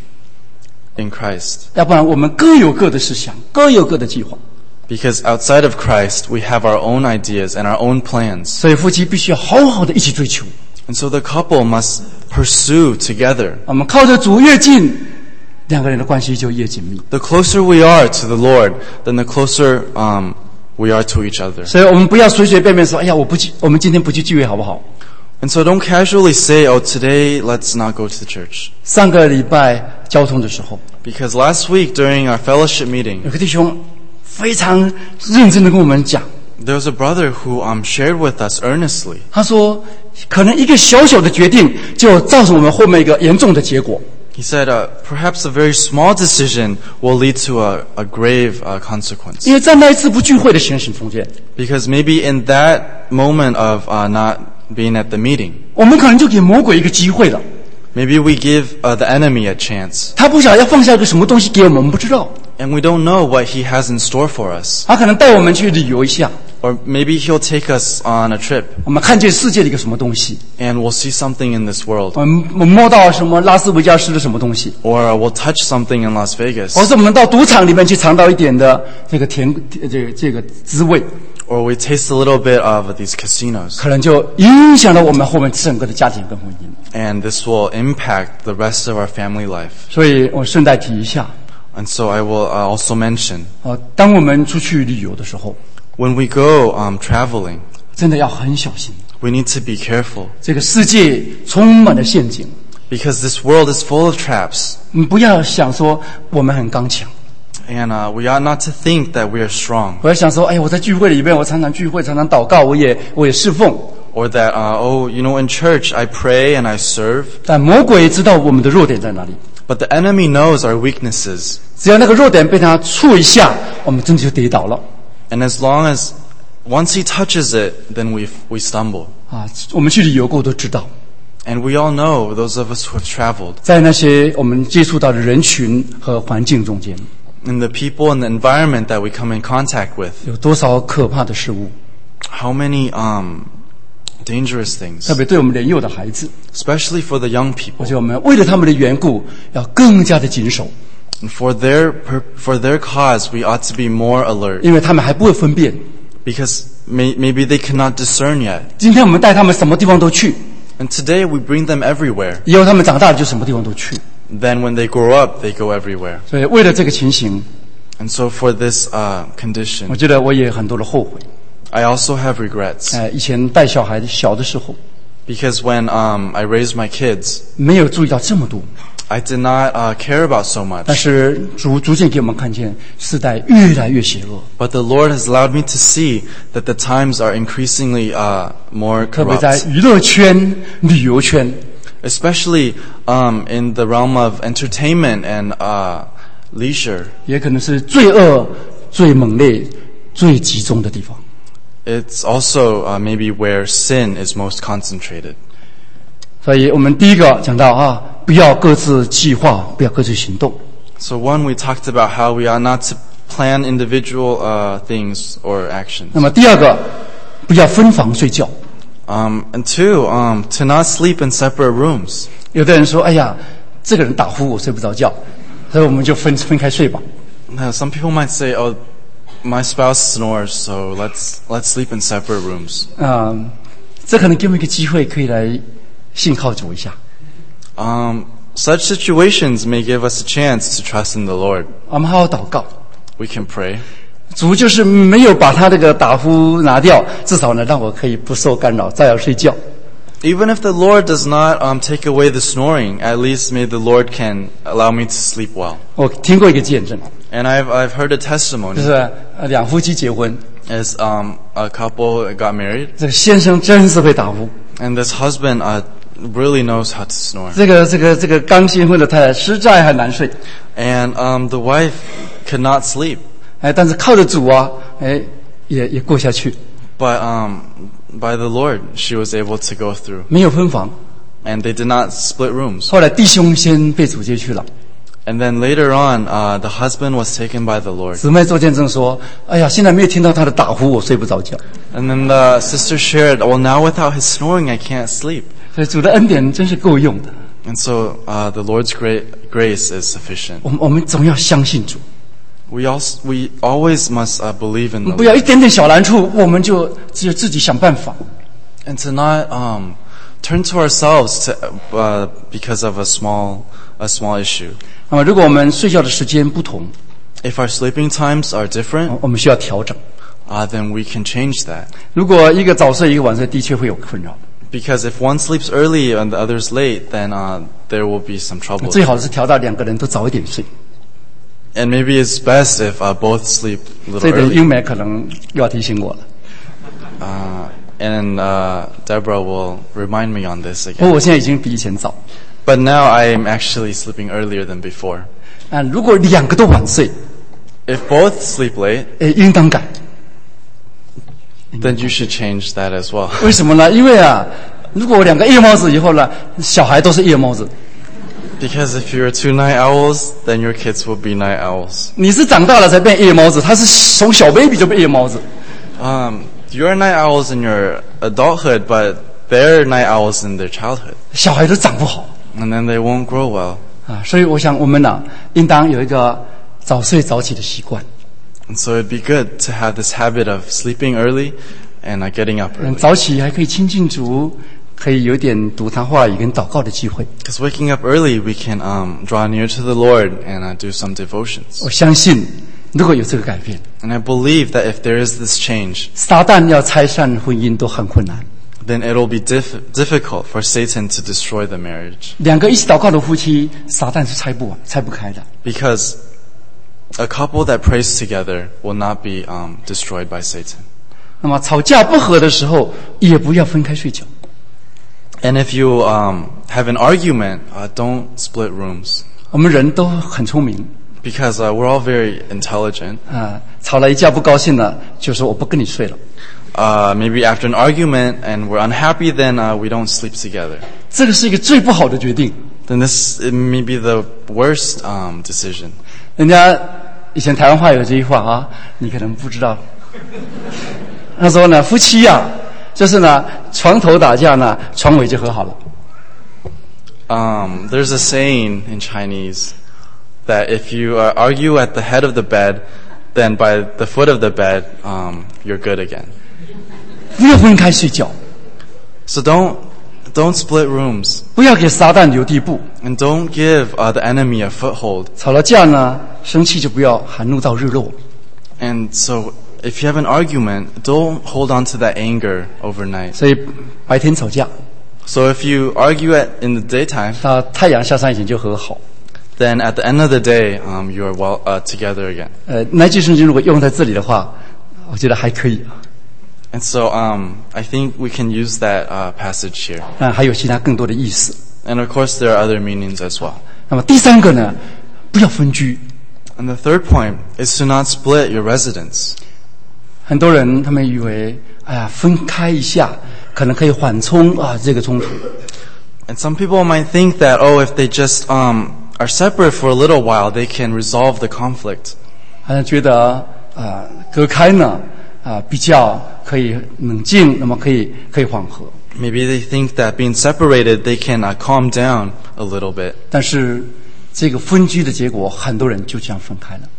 In Christ. 要不然我们各有各的思想，各有各的计划。 Because outside of Christ, we have our own ideas and our own plans. 所以夫妻必须要好好的一起追求。 And so the couple must pursue together. 我们靠着主越近，两个人的关系就越紧密。 The closer we are to the Lord, then the closer um, we are to each other. 所以我们不要随随便便说，哎呀，我不去，我们今天不去聚会好不好？ And so don't casually say, oh, today let's not go to the church. 上个礼拜交通的时候， Because last week during our fellowship meeting, 有个弟兄非常认真的跟我们讲， there was a brother who um, shared with us earnestly. 他说，可能一个小小的决定就造成我们后面一个严重的结果。 He said, uh, perhaps a very small decision will lead to a, a grave uh, consequence. 因为在那一次不聚会的情形中间， Because maybe in that moment of uh, not being at the meeting, 我们可能就给魔鬼一个机会了。 maybe we give uh, the enemy a chance. 他不晓得要放下一个什么东西给我们，我们不知道。 And we don't know what he has in store for us. 他可能带我们去旅游一下， Or maybe he'll take us on a trip 我们看见世界的一个什么东西， and we'll see something in this world. 我们我们摸到什么拉斯维加斯的什么东西， Or uh, we'll touch something in Las Vegas. 或是我们到赌场里面去尝到一点的这个甜这个这个滋味， Or we taste a little bit of these casinos. 可能就影响了我们后面整个的家庭跟婚姻。 And this will impact the rest of our family life. 所以我顺带提一下， And so I will uh, also mention, 呃，当我们出去旅游的时候， when we go um, traveling, 真的要很小心。 we need to be careful. 这个世界充满了陷阱， Because this world is full of traps. 你不要想说我们很刚强， And uh, we ought not to think that we are strong. 不要想说，哎，我在聚会里面，我常常聚会，常常祷告，我也我也侍奉。 Or that, uh, oh, you know, in church I pray and I serve. 但魔鬼知道我们的弱点在哪里， But the enemy knows our weaknesses. 只要那个弱点被他触一下，我们真的就跌倒了。 And as long as, once he touches it, then we we stumble. 啊，我们去旅游过都知道， And we all know, those of us who have traveled, 在那些我们接触到的人群和环境中间， in the people and the environment that we come in contact with, 有多少可怕的事物， how many um, dangerous things, 特别对我们年幼的孩子， especially for the young 而 people. 且我们为了他们的缘故，要更加的谨守， And for their, pur- for their cause, we ought to be more alert. 因为他们还不会分辨。 Because may, maybe they cannot discern yet. 今天我们带他们什么地方都去， And today we bring them everywhere. 以后他们长大了就什么地方都去。 then when they grow up, they go everywhere. 所以为了这个情形， And so for this uh, 我 condition, 觉得我也很多的后悔。 I also have regrets. 呃，以前带小孩小的时候， Because when um, I raised my kids, 没有注意到这么多， I did not uh, care about so 但 much. 是主逐渐给我们看见，世代越来越邪恶， But the Lord has allowed me to see that the times are increasingly uh, more 特别在 corrupt. 娱乐圈、旅游圈， Especially um, in the realm of entertainment and uh, leisure. 也可能是罪恶最猛烈、最集中的地方。 It's also uh, maybe where sin is most concentrated. 所以我们第一个讲到啊，不要各自计划，不要各自行动。 So one, we talked about how we ought not to plan individual uh, things or actions. 那么第二个，不要分房睡觉。 Um, and two, um, to not sleep in separate rooms. 有的人说：“哎呀，这个人打呼，我睡不着觉，所以我们就分分开睡吧。 Now, some people might say, "Oh, my spouse snores, so let's let's sleep in separate rooms." ” 啊、这可能给我们一个机会，可以来信靠主一下。 Um, such situations may give us a chance to trust in the Lord. 我们好好祷告， We can pray. 主就是没有把他这个打呼拿掉，至少呢，让我可以不受干扰，照样睡觉。 Even if the Lord does not um, take away the snoring, at least may the Lord can allow me to sleep well. 我听过一个见证， And I've I've heard a 就 testimony 是呃两夫妻结婚， as um, a couple got married, 这个先生真是会打呼， and this husband uh, really knows how to snore. 这个这个这个刚新婚的太太实在很难睡， And um, the wife could not sleep, 哎，但是靠着主啊，哎，也也过下去， but um, by the Lord, she was able to go through. 没有分房。 And they did not split rooms. 后来弟兄先被主接去了， And then later on, uh, the husband was taken by the Lord. 姊妹做见证说：“哎呀，现在没有听到他的打呼，我睡不着觉。 And then the sister shared, well, now without his snoring, I can't sleep. ” 所以主的恩典真是够用的。 And so uh, the Lord's gra- grace is sufficient. 我们我们总要相信主， We also we always must uh, believe in 我们 the 不要 Lord. 一点点小难处，我们就只有自己想办法。 And to not um, turn to ourselves to, uh, because of a small a small issue. 那么，如果我们睡觉的时间不同， If our sleeping times are different, 我们需要调整。 uh, then we can change that. 如果一个早睡一个晚睡，的确会有困扰。 Because if one sleeps early and the other's late, then uh, there will be some trouble. 最好的是调到两个人都早一点睡。 And maybe it's best if uh, both sleep a 这 little 点 early. 英美可能又要提醒我了。 Uh, and uh, Deborah will remind me on this 不过 again. 我现在已经比以前早。 But now I am actually sleeping earlier than before. 啊，如果两个都晚睡， If both sleep late, 哎，应当改。 then you should change that as well. 为什么呢？因为啊，如果两个夜猫子以后呢，小孩都是夜猫子。 Because if you're two night owls, then your kids will be night owls. 你是长大了才变夜猫子，他是从小 baby 就变夜猫子。 Um, you're night owls in your adulthood, but they're night owls in their childhood. 小孩都长不好 And then they won't grow well. 啊，所以我想我们呢、应当有一个早睡早起的习惯。 And so it'd be good to have this habit of sleeping early and uh, getting up 嗯， early. 早起还可以亲近主，可以有点读他话语跟祷告的机会。 Because waking up early, we can um, draw near to the Lord and uh, do some devotions. 我相信，如果有这个改变， And I believe that if there is this change, 撒旦要拆散婚姻都很困难。 then it'll be diff- difficult for Satan to destroy the marriage. 两个一起祷告的夫妻，撒旦是拆不完、拆不开的。 Because a couple that prays together will not be um, destroyed by Satan. 那么吵架不和的时候，也不要分开睡觉。 And if you um, have an argument, uh, don't split rooms. 我们人都很聪明 Because uh, we're all very intelligent. 啊，吵了一架不高兴了，就说我不跟你睡了。 Uh, maybe after an argument and we're unhappy, then uh, we don't sleep together. 这个是一个最不好的决定。 Then this it may be the worst um, decision. 人家以前台湾话有这句话啊，你可能不知道。他说呢，夫妻呀、就是呢，床头打架呢，床尾就和好了。 Um, there's a saying in Chinese that if you uh, argue at the head of the bed, then by the foot of the bed, um, you're good again. 不要分开睡觉。 So don't don't split rooms, 不要给撒旦留地步。 and don't give uh, the enemy a foothold. 吵了架呢，生气就不要含怒到日落。 And so if you have an argument, don't hold on to that anger overnight. 所以白天吵架， So if you argue at in the daytime, 到太阳下山以前就和好。 then at the end of the day, um, you are well uh, together again. 呃，那句圣经如果用在这里的话，我觉得还可以。 And so um, I think we can use that uh, passage here. 啊，还有其他更多的意思。 And of course, there are other meanings as well. 那么第三个呢，不要分居。 And the third point is to not split your residence. 很多人他们以为，哎呀，分开一下可能可以缓冲啊这个冲突。 And some people might think that, oh, if they just um, are separate for a little while, they can resolve the conflict. 好像觉得啊隔开呢啊比较可以冷静，那么可以可以缓和。 Maybe they think that being separated, they can uh, calm down a little bit. 但是这个分居的结果，很多人就这样分开了。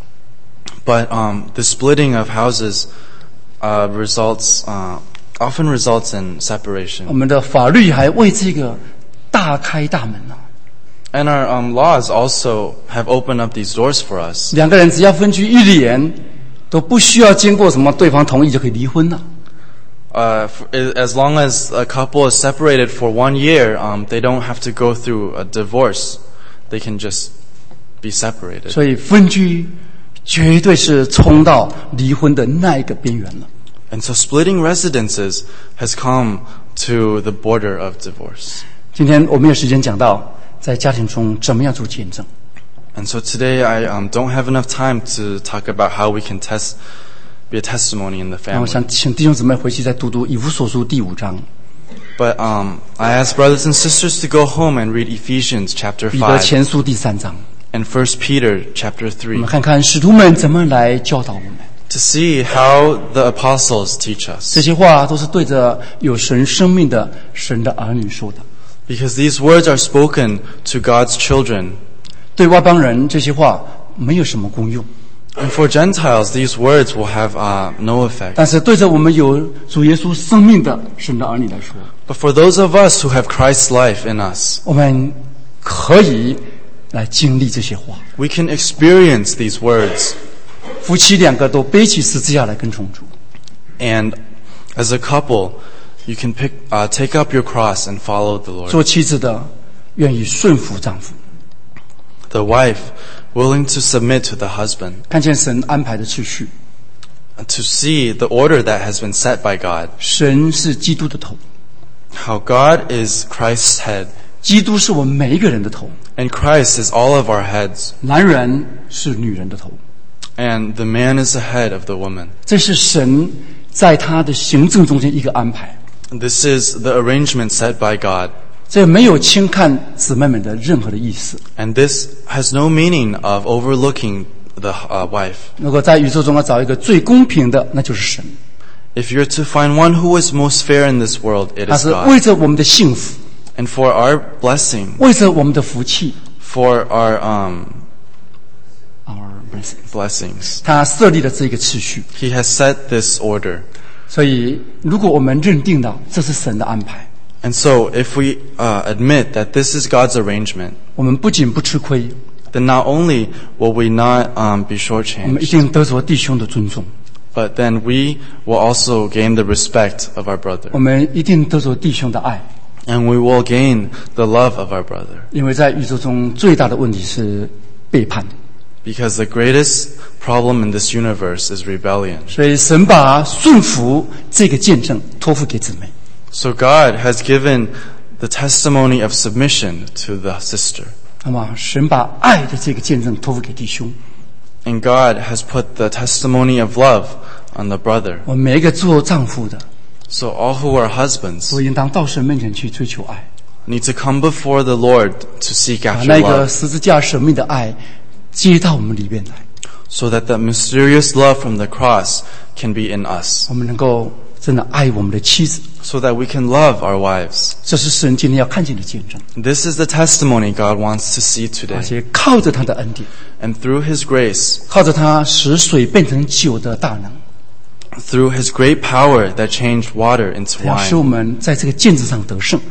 But um, the splitting of houses uh, results uh, often results in 我 separation. 们的法律还为这个大开大门呢、 And our um, laws also have opened up these doors for us. 两个人只要分居一年，都不需要经过什么对方同意就可以离婚了。 Uh, for, as long as a couple is separated for one year, um, they don't have to go through a divorce. They can just be separated. 所以分居绝对是冲到离婚的那一个边缘了。 And so splitting residences has come to the border of divorce. 今天我们有时间讲到在家庭中怎么样做见证。 And so today I um, don't have enough time to talk about how we can test, be a testimony in the 那我 family. 想请弟兄姊妹回去再读读以弗所书第五章， But um, I ask brothers and sisters to go home and read Ephesians chapter 彼得 five 前书第三章， and First Peter chapter 我 three 们看看使徒们怎么来教导我们。 to see how the apostles teach 这 us. 些话都是对着有神生命的神的儿女说的。 Because these words are spoken to God's children. 对外邦人这些话没有什么功用， And for Gentiles, these words will have uh, no effect. 但是对着我们有主耶稣生命的神的儿女来说， But for those of us who have Christ's life in us, 我们可以来经历这些话。 we can experience these words. 夫妻两个都背起十字架来跟从主， And as a couple, you can pick, uh, take up your cross and follow the Lord. 做妻子的愿意顺服丈夫， The wife willing to submit to the husband, 看见神安排的次序。 to see the order that has been set by God. 神是基督的头， How God is Christ's head, 基督是我们每一个人的头， and Christ is all of our heads, 男人是女人的头。 and the man is the head of the woman. 这是神在他的行政中间一个安排， This is the arrangement set by God, 这没有轻看姊妹们的任何的意思。 and this has no meaning of overlooking the uh, wife. 如果在宇宙中要找一个最公平的，那就是神， If you're to find one who is most fair in this world, it 他 is 是 God. 为着我们的幸福， And for our blessing, 为着我们的福气 for our um, ，our blessing， blessings, 他设立了这个次序。 He has set this order. 所以，如果我们认定了这是神的安排， And so if we uh, admit that this is God's arrangement, 我们不仅不吃亏， then not only will we not um, be 我们一 shortchanged, 定得着弟兄的尊重， but then we will also gain the respect of our brother. 我们一定得着弟兄的爱。 And we will gain the love of our brother. 因为在宇宙中最大的问题是背叛， Because the greatest problem in this universe is rebellion. 所以神把顺服这个见证托付给姊妹。 So God has given the testimony of submission to the sister. 那么，神把爱的这个见证托付给弟兄。 And God has put the testimony of love on the brother. 我们每一个做丈夫的， So all who are husbands 都应当到神面前去追求爱， need to come before the Lord to seek 把 after 那个 love, 十字架神命的爱接到我们里面来， so that the mysterious love from the cross can be in us, 我们能够真的爱我们的妻子。 so that we can love our wives. 这是神今天要看见的见证， This is the testimony God wants to see 而 today. 且靠着他的恩典， And through His grace, 靠着他使水变成酒的大能， through His great power that changed water into 要使我 wine, 们在这个见证上得胜。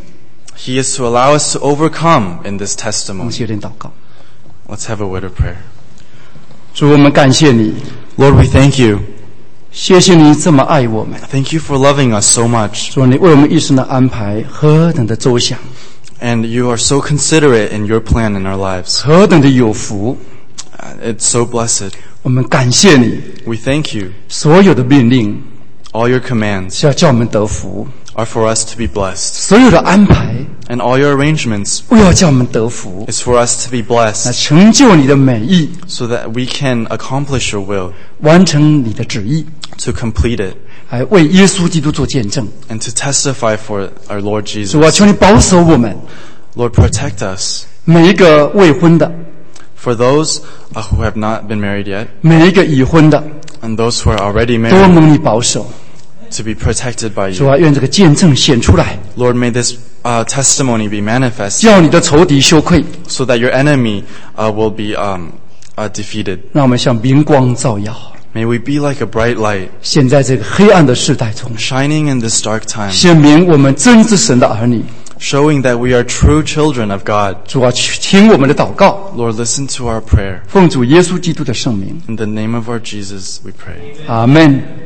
He is to allow us to overcome in this 我们 testimony. 有点祷告。 Let's have a word of prayer. 主，我们感谢你， Lord, we thank you. 谢谢你这么爱我们。 Thank you for loving us so much. 主，你为我们一生的安排何等的周详， And you are so considerate in your plan in our lives. 何等的有福。 Uh, It's so blessed. 我们感谢你， We thank you. 所有的命令 All your commands 是要叫我们得福， are for us to be blessed. 所有的安排 And all your arrangements 不要叫我们得福， is for us to be 来 blessed 成就你的美意， so that we can accomplish your will, 完成你的旨意， to complete it, 还为耶稣基督做见证。 and to testify for our Lord 主啊， Jesus. 求你保守我们 Lord, protect us. 每一个未婚的， For those uh, who have not been married yet, 每一个已婚的， and those who are already 都 married, 蒙你保守。 to be protected by 主 you. 啊，愿这个见证显出来， Lord, may this uh, testimony be manifest 叫你的仇敌羞愧， so that your enemy uh, will be um, uh, defeated. 让我们像明光照耀。 May we be like a bright light 现在这个黑暗的世代中， shining in this dark time, 显明我们真是神的儿女。 showing that we are true children of God. 主啊，听我们的祷告， Lord, listen to our prayer. 奉主耶稣基督的圣名， In the name of our Jesus, we pray. 阿门。